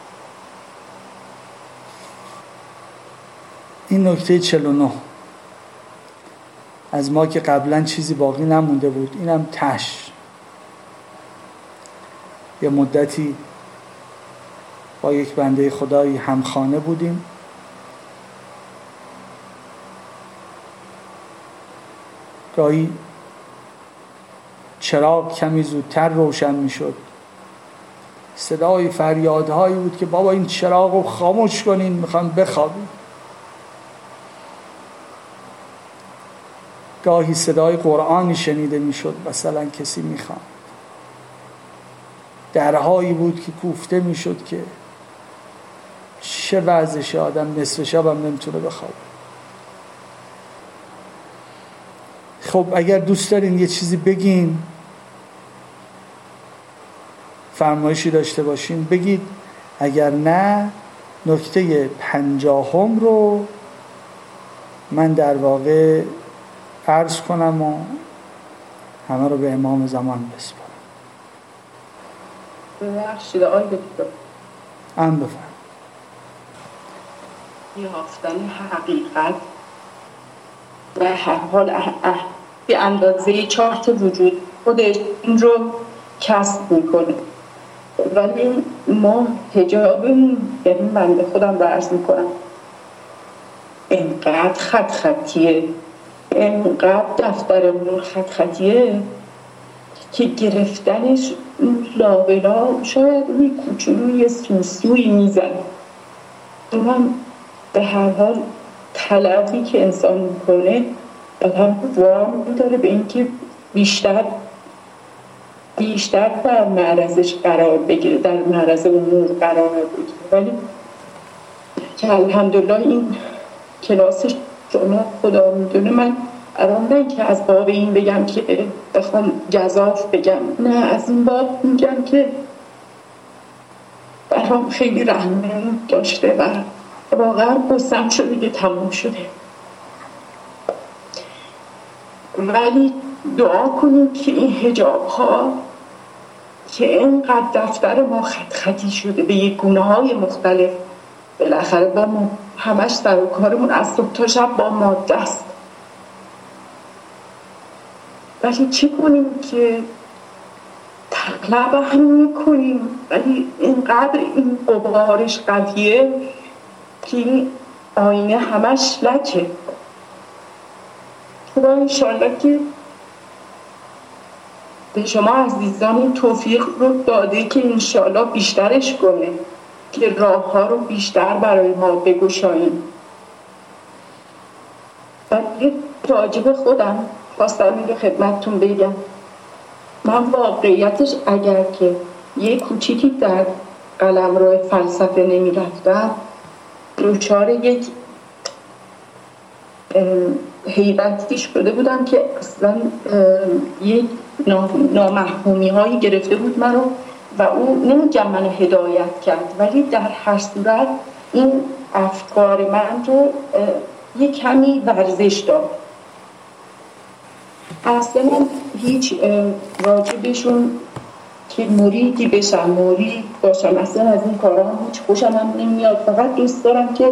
این نکته 49 از ما که قبلا چیزی باقی نمونده بود، اینم تش. یه مدتی با یک بنده خدایی همخانه بودیم، گاهی چراغ کمی زودتر روشن می شد، صدای فریادهایی بود که بابا این چراغ رو خاموش کنین، میخوام بخوابیم. گاهی صدای قرآنی شنیده میشد، مثلا کسی میخواند. درهایی بود که کوفته میشد که چه وضعشه، آدم نصف شب هم نمیتونه بخوابه. خب اگر دوست دارین یه چیزی بگین، فرمایشی داشته باشین بگید، اگر نه نکته 50 رو من در واقع عرض کنم و همه رو به امام زمان بسپارم. ببخشید آقای دکتر، بفرم. یافتن حقیقت و هر حال به اندازه 4 تا وجود خودش این رو کسب میکنه، ولی ما حجابمون، یعنی من به خودم عرض میکنم، اینقدر خط خطیه، اینقدر دفترمون خط خطیه که گرفتنش لابلا شاید روی کوچولوی یه سوسوی میزن. من به هر حال طلبی که انسان میکنه آدم وام داره به اینکه بیشتر در معرضش قرار بگیره، در معرض امور قرار بگیره. ولی که الحمدلله این کلاسش شما خدا میدونه، من الان نه که از باب این بگم که بخوام گزاف بگم، نه، از این باب میگم که برام خیلی رحمه داشته و واقعا قصم شده که تموم شده. ولی دعا کنیم که این حجاب ها که اینقدر دفتر ما خط خطی شده به یک گونه های مختلف، بالاخره با ما همش سر و کارمون از صبح تا شب با ماده است. ولی چه کنیم که تقلب هم میکنیم، ولی اینقدر این غبارش قویه که این آینه همش لکه. خدا انشالله که به شما عزیزان این توفیق رو داده که انشالله بیشترش کنه، که راه ها رو بیشتر برای ما بگشاییم. ولی راجب خودم خواستم این رو خدمتتون بگم. من واقعیتش اگر که یه کوچیکی در قلمرو فلسفه نمی رفتم، دچار یک حیرتی شده بودم که اصلا یک نامفهومی هایی گرفته بود منو و او نمیگم منو هدایت کرد، ولی در هر صورت این افکار من رو یک کمی ورزش داد. اصلا من هیچ راجبشون که مریدی بشم، مرید باشم، اصلا از این کارا هم هیچ خوشم هم نمیاد. فقط دوست دارم که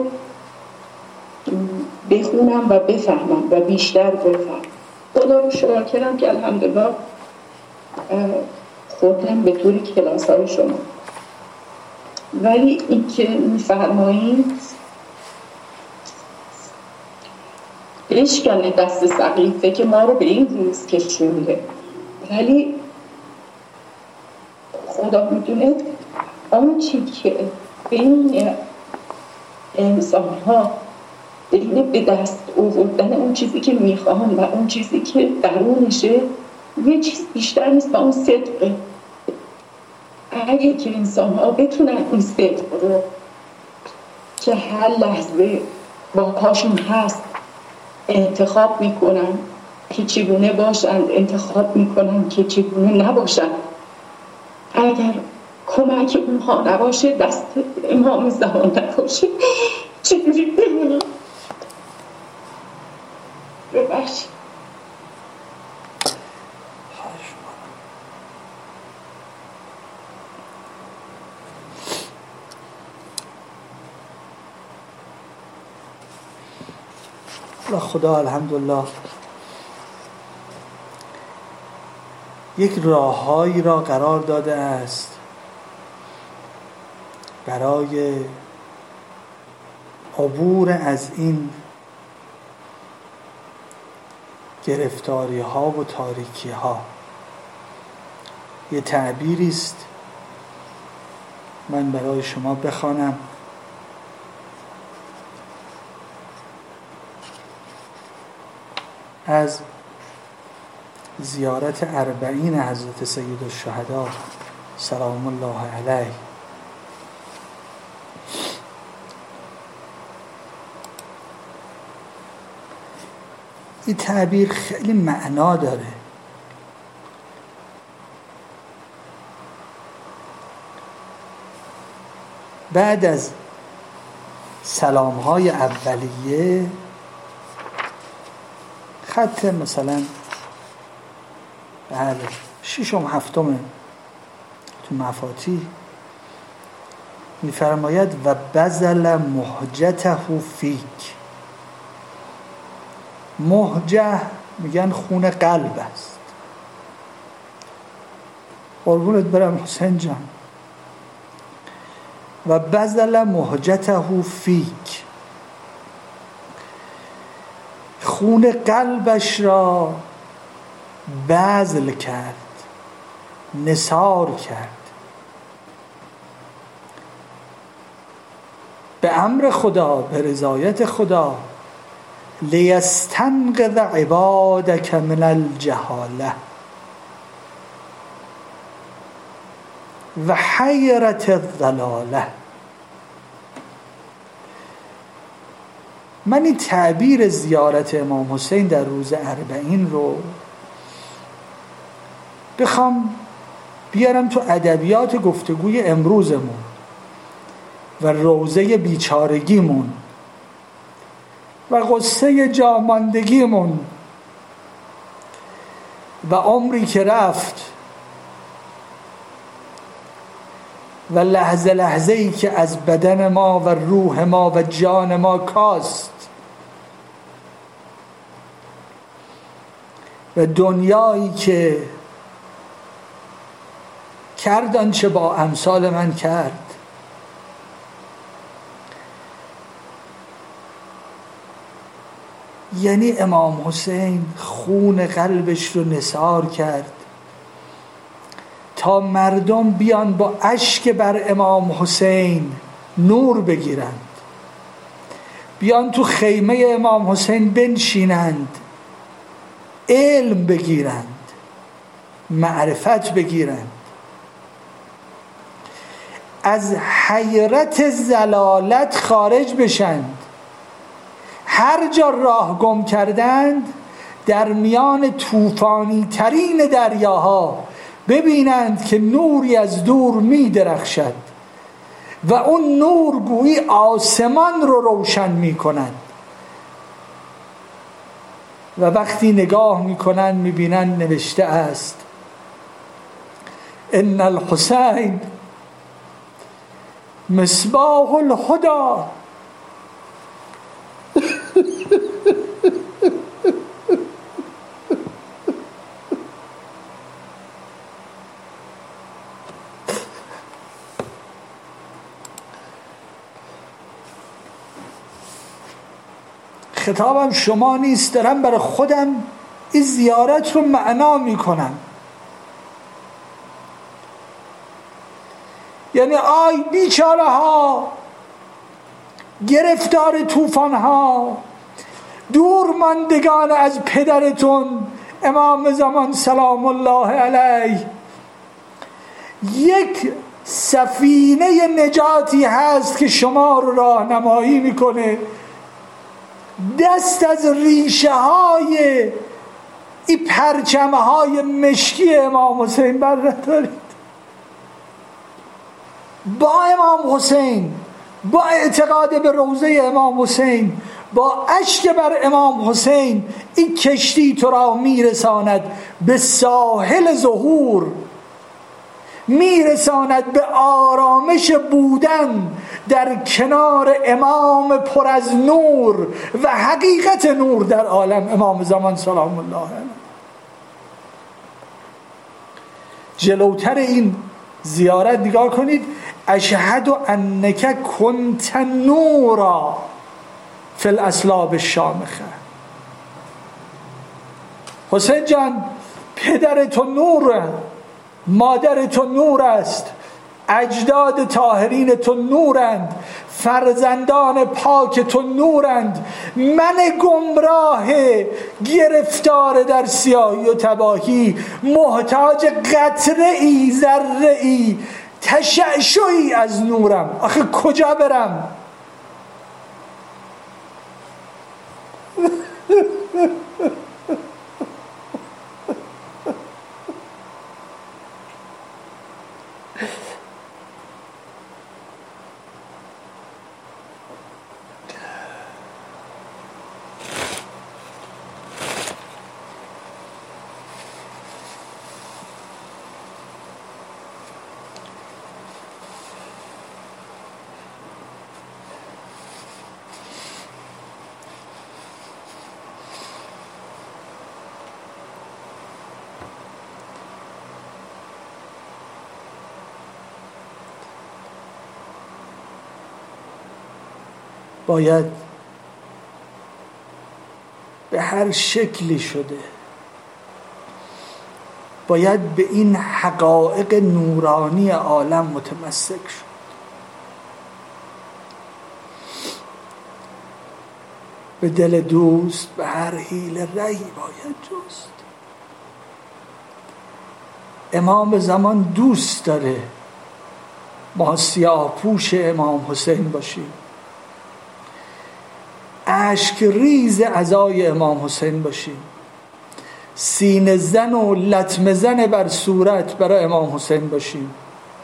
بخونم و بفهمم و بیشتر بفهم. خدا رو شاکرم که الحمدلله خوردم به طوری کلاس های شما. ولی این که میفرمایید اشکال دست سقیفه که ما رو به این روز کشونده، ولی خدا میدونه آن چی که بین انسان ها دلیل به دست آوردن اون چیزی که میخواهم و اون چیزی که درونشه یه چیز بیشتر نیست و اون صدقه. اگه که انسان ها بتونن این صدق رو که هر لحظه با پاشون هست انتخاب میکنن که چگونه باشن، انتخاب میکنن که چگونه نباشن، اگر کمک اونها نباشه، دست امام زمان نباشه، چجوری بمونیم؟ ببخشید. خدا الحمدلله یک راههایی را قرار داده است برای عبور از این گرفتاری ها و تاریکی ها. یه تعبیری است من برای شما بخوانم از زیارت 40 حضرت سید الشهدا سلام الله علیه. این تعبیر خیلی معنا داره. بعد از سلام‌های اولیه خط مثلا بله 6 و 7 تو مفاتیح می‌فرماید و بذل مهجته فیک. مهجه میگن خون قلب است. قربونت برم حسین جان. و بذل مهجته فیک، خون قلبش را بذل کرد، نثار کرد به امر خدا، به رضایت خدا. لیستنقذ عبادک من الجهاله و حیرت الضلاله. من این تعبیر زیارت امام حسین در روز 40 رو بخوام بیارم تو ادبیات گفتگوی امروزمون و روضه بیچارگیمون و غصه جاماندگیمون و عمری که رفت و لحظه لحظه‌ای که از بدن ما و روح ما و جان ما کاست، و دنیایی که کرد آنچه با امثال من کرد، یعنی امام حسین خون قلبش رو نثار کرد تا مردم بیان با اشک بر امام حسین نور بگیرند، بیان تو خیمه امام حسین بنشینند، علم بگیرند، معرفت بگیرند، از حیرت ضلالت خارج بشند. هر جا راه گم کردند در میان طوفانی ترین دریاها ببینند که نوری از دور می درخشد و اون نور گویی آسمان رو روشن می کند و وقتی نگاه می کنند می بینند نوشته است ان الحسین مصباح الهدی. خطابم شما نیست، دارم برای خودم این زیارت رو معنا میکنم. یعنی آی بیچاره ها، گرفتار طوفان ها، دور ماندگان از پدرتون امام زمان سلام الله علیه، یک سفینه نجاتی هست که شما رو راهنمایی میکنه. دست از ریشه های این پرچمه های مشکی امام حسین بردارید. با امام حسین، با اعتقاد به روضه امام حسین، با اشک بر امام حسین، این کشتی تو را میرساند به ساحل ظهور، میرساند به آرامش بودن در کنار امام پر از نور و حقیقت نور در عالم، امام زمان سلام الله علیه. جلوتر این زیارت نگاه کنید، اشهد انک کنت نورا فی الاصلاب الشامخه. حسین جان، پدر تو نور، مادر تو نور است، اجداد طاهرین تو نورند، فرزندان پاک تو نورند. من گمراه گرفتار در سیاهی و تباهی، محتاج قطره ای، ذره ای، تشعشعی از نورم. آخه کجا برم؟ باید به هر شکلی شده باید به این حقایق نورانی عالم متمسک شد. به دل دوست به هر حیله رهی باید جست. امام زمان دوست داره ما سیاه پوش امام حسین باشیم، اشک ریز عزای امام حسین باشیم، سینه زن و لطمه زن بر صورت برای امام حسین باشیم،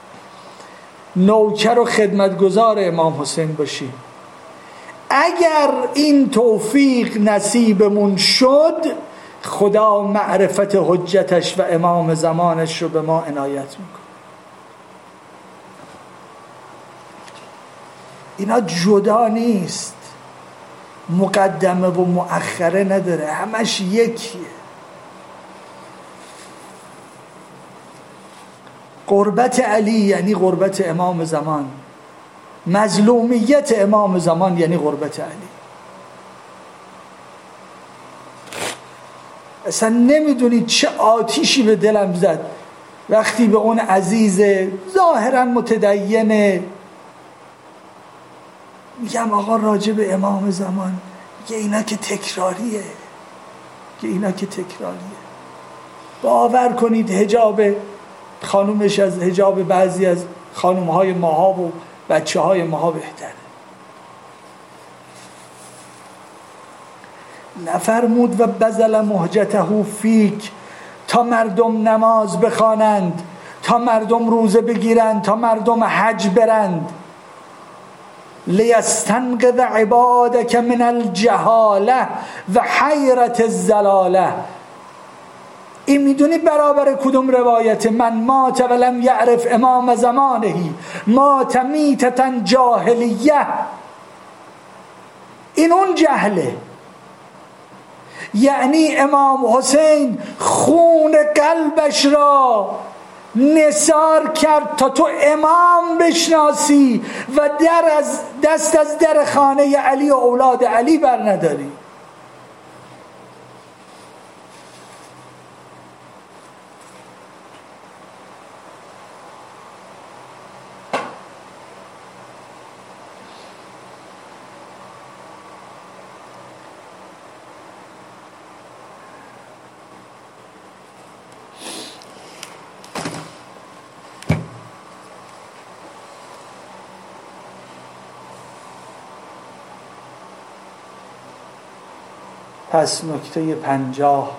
نوکر و خدمتگزار امام حسین باشیم. اگر این توفیق نصیبمون شد، خدا معرفت حجتش و امام زمانش رو به ما عنایت میکنه. اینا جدا نیست، مقدمه و مؤخره نداره، همش یکیه. غربت علی یعنی غربت امام زمان، مظلومیت امام زمان یعنی غربت علی. اصلا نمیدونید چه آتیشی به دلم زد وقتی به اون عزیز ظاهرا متدینه میگم آقا راجع به امام زمان، میگه اینا که تکراریه، باور کنید حجاب خانومش از حجاب بعضی از خانومهای ماها و بچه های ماها بهتره. نفرمود و بذل مهجته فیک، تا مردم نماز بخوانند، تا مردم روزه بگیرند، تا مردم حج برند. لیستنقذ عبادک من الجهاله و حیرت الزلاله. این میدونی برابر کدوم روایت؟ من مات ولم یعرف امام زمانه مات میتة جاهلیه. این اون جهله، یعنی امام حسین خون قلبش را نثار کرد تا تو امام بشناسی و دست از در خانه علی و اولاد علی بر نداری. پس نکته 50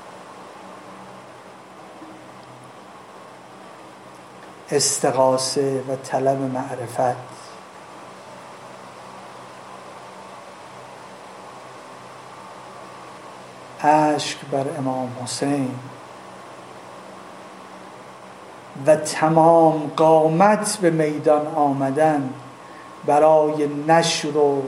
استغاثه و طلب معرفت. اشک بر امام حسین و تمام قامت به میدان آمدن برای نشر و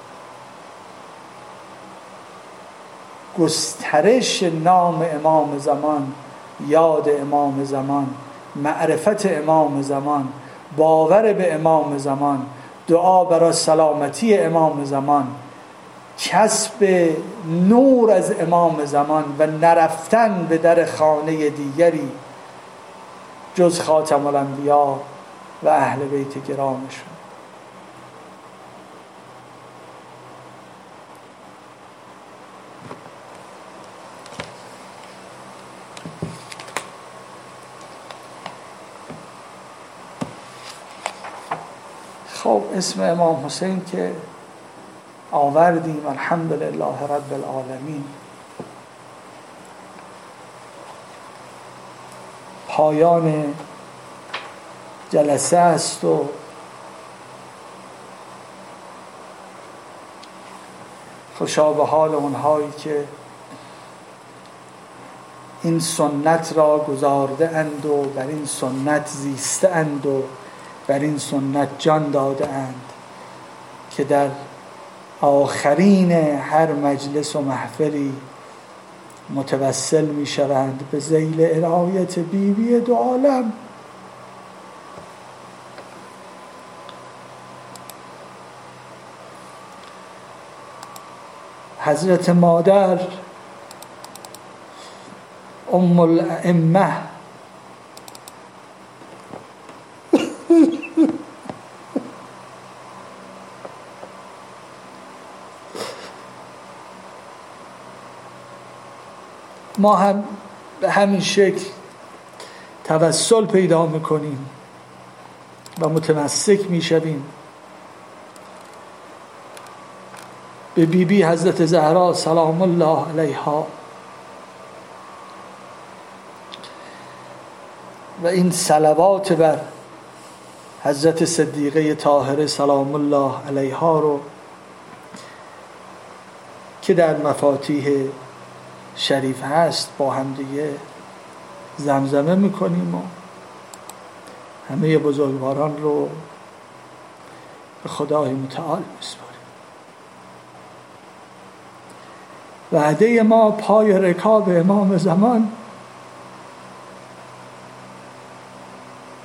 گسترش نام امام زمان، یاد امام زمان، معرفت امام زمان، باور به امام زمان، دعا برای سلامتی امام زمان، کسب نور از امام زمان و نرفتن به در خانه دیگری جز خاتم الانبیا و اهل بیت گرامشون. خب اسم امام حسین که آوردیم، الحمدلله رب العالمین. پایان جلسه است و خوشا به حال اونهایی که این سنت را گزارده اند و بر این سنت زیسته اند و بر این سنت جان داده اند که در آخرین هر مجلس و محفلی متوسل می شوند به ذیل عنایت بیبی دو عالم. حضرت مادر ام الائمه ما هم به همین شکل توسل پیدا میکنیم و متمسک میشویم به بیبی حضرت زهرا سلام الله علیها و این صلوات بر حضرت صدیقه طاهره سلام الله علیها رو که در مفاتیح شریف هست با هم دیگه زمزمه میکنیم و همه بزرگواران رو به خدای متعال میسپاریم. وعده ما پای رکاب امام زمان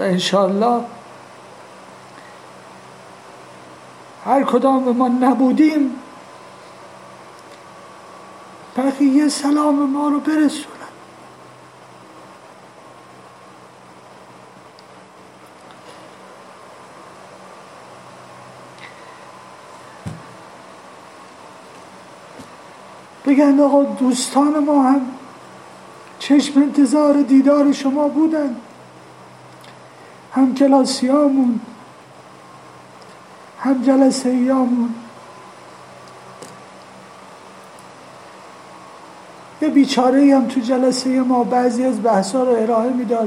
و انشاءالله هر کدام ما نبودیم بقیه سلام ما رو برسونن. بگن آقا دوستان ما هم چشم انتظار دیدار شما بودن، هم کلاسیامون هم جلسه ایامون. یه بیچاره هم تو جلسه ما بعضی از بحثا رو ارائه میداد،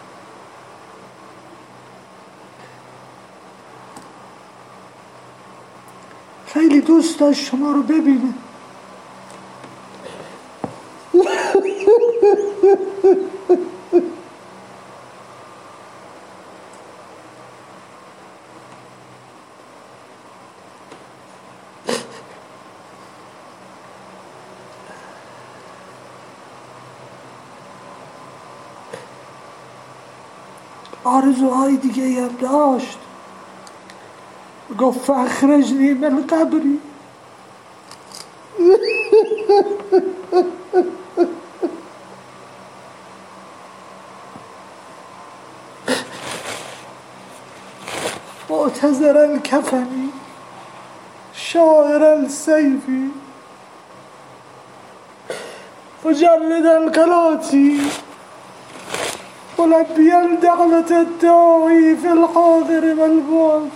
خیلی دوست داشت شما رو ببینه. آرزوهای دیگه هم داشت، گفت فاخرجنی من قبری. معتذر الكفنی شاعر السیفی مجرد القلاتی ملبي دعوة الداعي في الحاضر والبعد.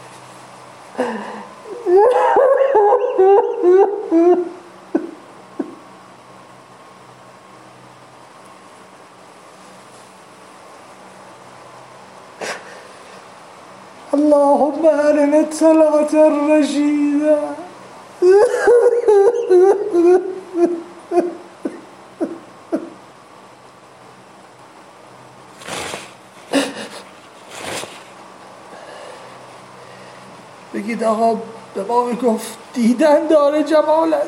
اللهم أرنا الطلعة الرشيدة. بگید آقا به ما گفت دیدن داره جمالت.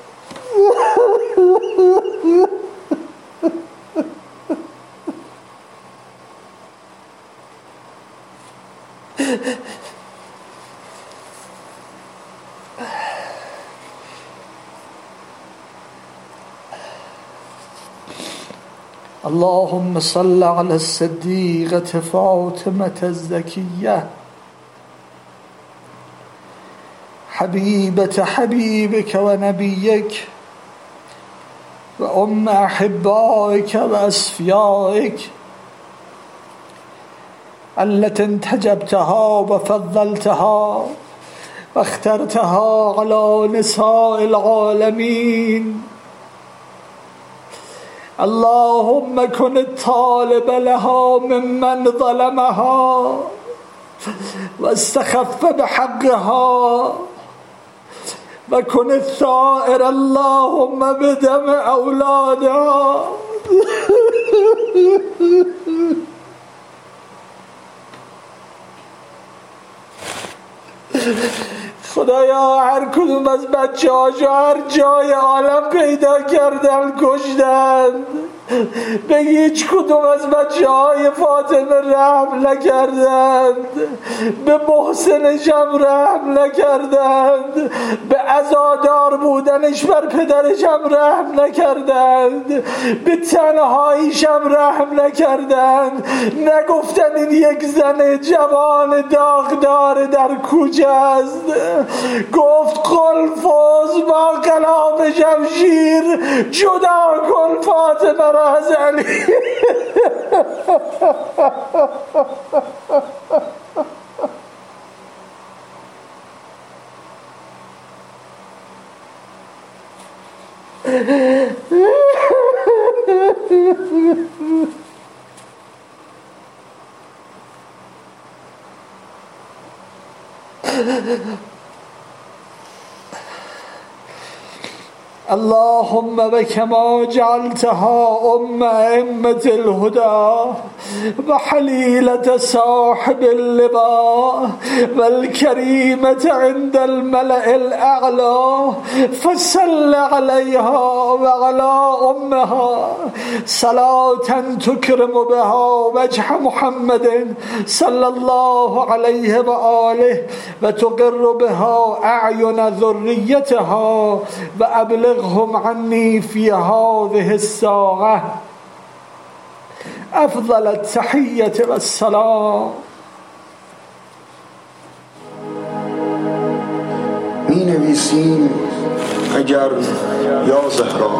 اللهم صل على الصديقة فاطمة الزكية حبيبة حبيبك ونبيك وأم أحبائك وأصفيائك التي انتجبتها وفضلتها واخترتها على نساء العالمين. اللهم كن الطالب لها ممن ظلمها واستخف بحقها وكن الثائر اللهم بدم أولادها. خدایا هر کدوم از بچه‌هاشو هر جای عالم پیدا کردن کشتن، به هیچ کدوم از بچه‌های فاطمه رحم نکردند، به محسنش هم رحم نکردند، به عزادار بودنش بر پدرش هم رحم نکردند، به تنهاییش هم رحم نکردند. نگفتن این یک زن جوان داغدار در کوچه است. گفت قل فوز با کلام شمشیر جدا کن فاطمه را از علی. اللهم وكما جعلتها أئمة الهدى وحليلة صاحب اللواء والكريمة عند الملأ الأعلى فصل عليها وعلى أمها صلاة تكرم بها وجه محمد صلى الله عليه وآله وتقر بها أعين ذريتها وأبلغهم عني في هذه الساعة أفضل التحية والسلام. می نویسیم اگر یا زهرا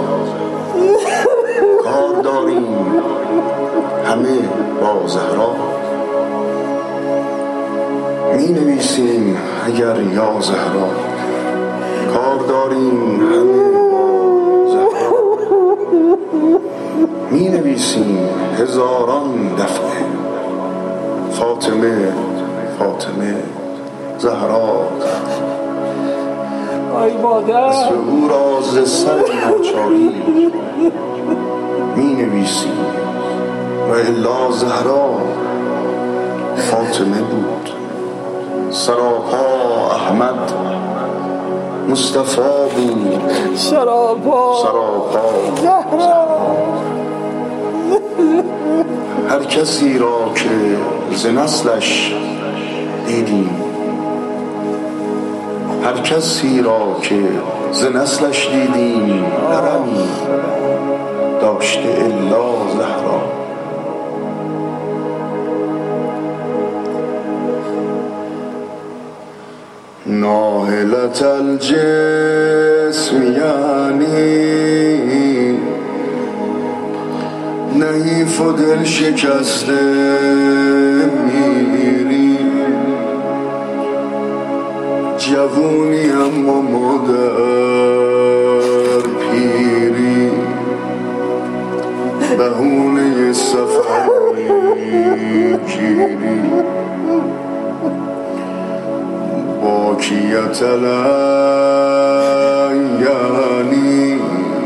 کار داریم همه با زهرا. می نویسیم اگر یا زهرا کار داریم همه با زهرا. می نویسیم هزاران دفعه فاطمه فاطمه زهرا. ای مادر اسم او را ز سر ناچاری می نویسیم و الا زهرا فاطمه بود. سراپا احمد مصطفی بود. سراپا زهرا. هر کسی را که ز نسلش دیدیم، هر کسی را که ز نسلش دیدیم حرمی داشته الا زهرا. ناهلت الجسم یعنی نحیف و دل شکسته میری، جوونی اما مادر پیری، بهونه سفر میگیری. باکیت یعنی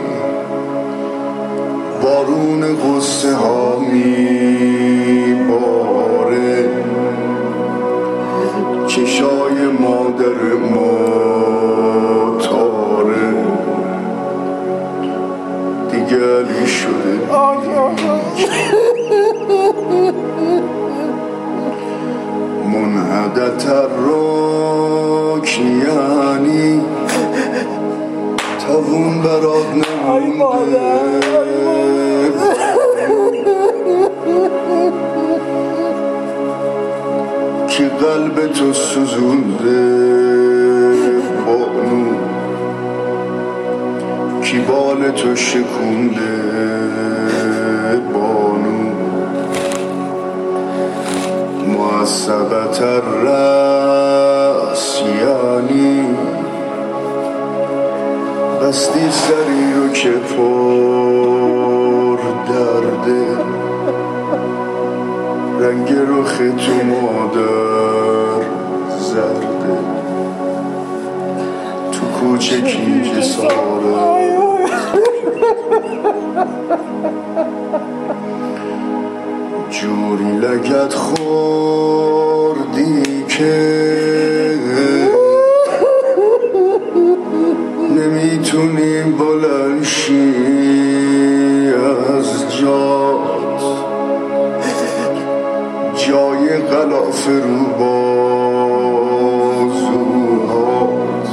بارون غصه ها میباره، چشای مادر ما تاره دیگری شده. منحدت الرکن یعنی توون برات نمونده، که قلب تو سوزونده بانو، کی بال تو شکونده بانو. معصبت الرأس یعنی بستی سری رو که پر درده، رنگ رخ تو مادر زرده، تو کوچه کی جساره جوری لگت خوردی که نمیتونی بلند شی از جات، جای غلاف رو بازوهات،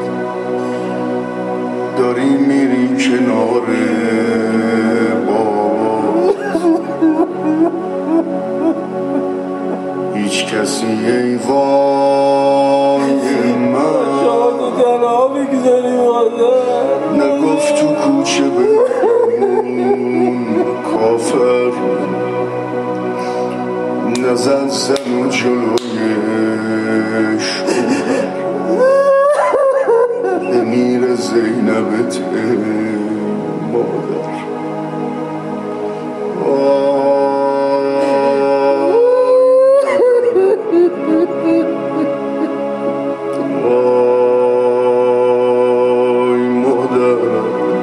داری میری کنار هیچ کسی ای وای من نگفت تو کوچه بمون کافر، نزد زن و جلویش امیر زینبت مادر. وای مادر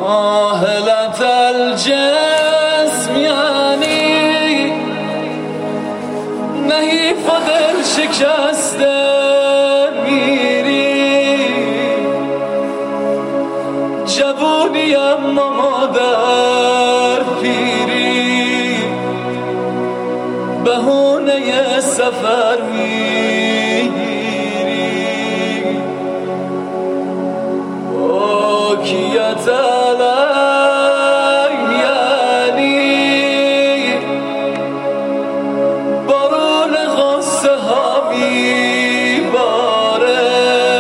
راحلت الجسم یعنی نحیف و دل شکسته میری جوونی اما مادر پیری بهونه سفر میگیری باکیت علیم یعنی بارون غصه ها میباره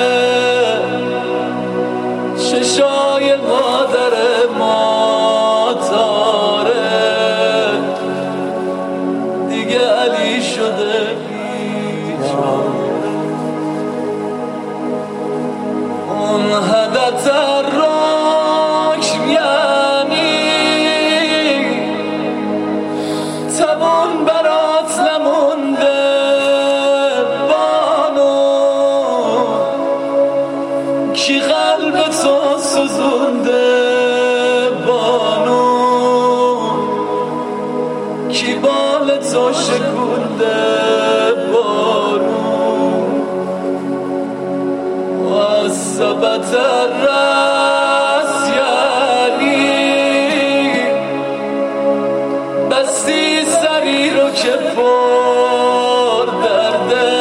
چشای مادر ما تاره دیگه علی شده اون حدت الرکم یعنی تبون برات نمونده بانو کی قلب تو سوزونده بانو کی بال تو شکونده بانو واسبت الرأس یعنی بستی سری رو که پر درده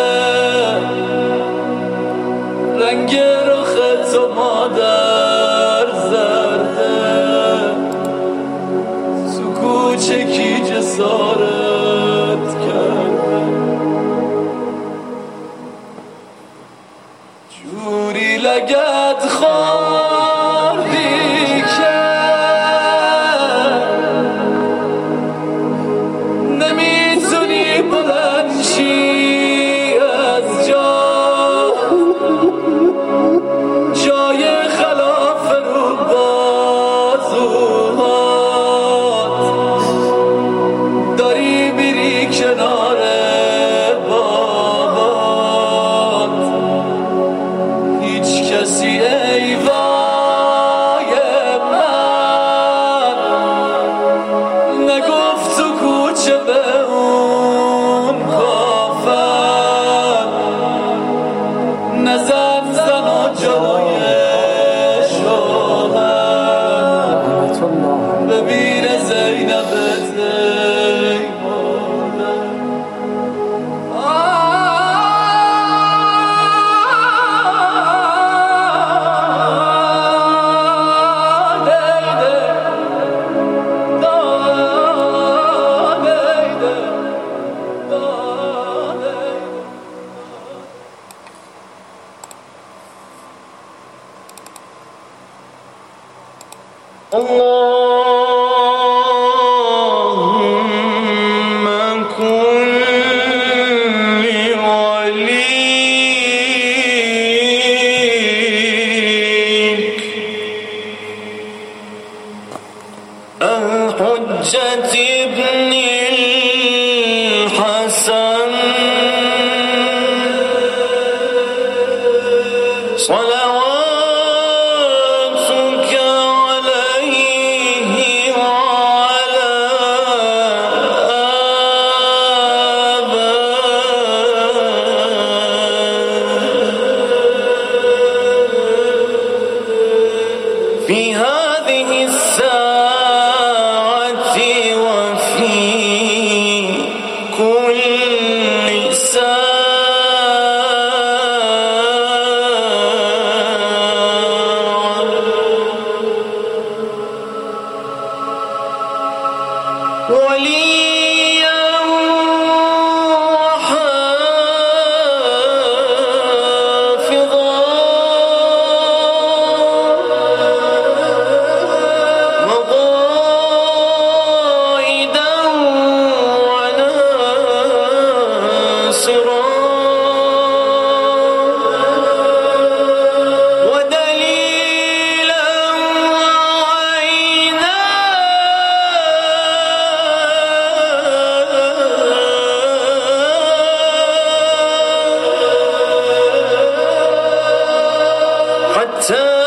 رنگ رخ تو مادر زرده تو کوچه کی جسارت کرده جوری لگد خوردی که نمیتونی بلند شی از جای خلاف رو بازوهات داری میری کنار بابات هیچ کسی ای وای من نگفت تو کوچه به اون کافر نزد زن و جای شوهر ببین زینب اللهم كن لوليك الحجة ابن الحسن صلواتك عليه وعلى آبائه في هذه الساعة وفي كل ساعة وليا وحافظا وقائدا وناصرا ودليلا وعينا حتى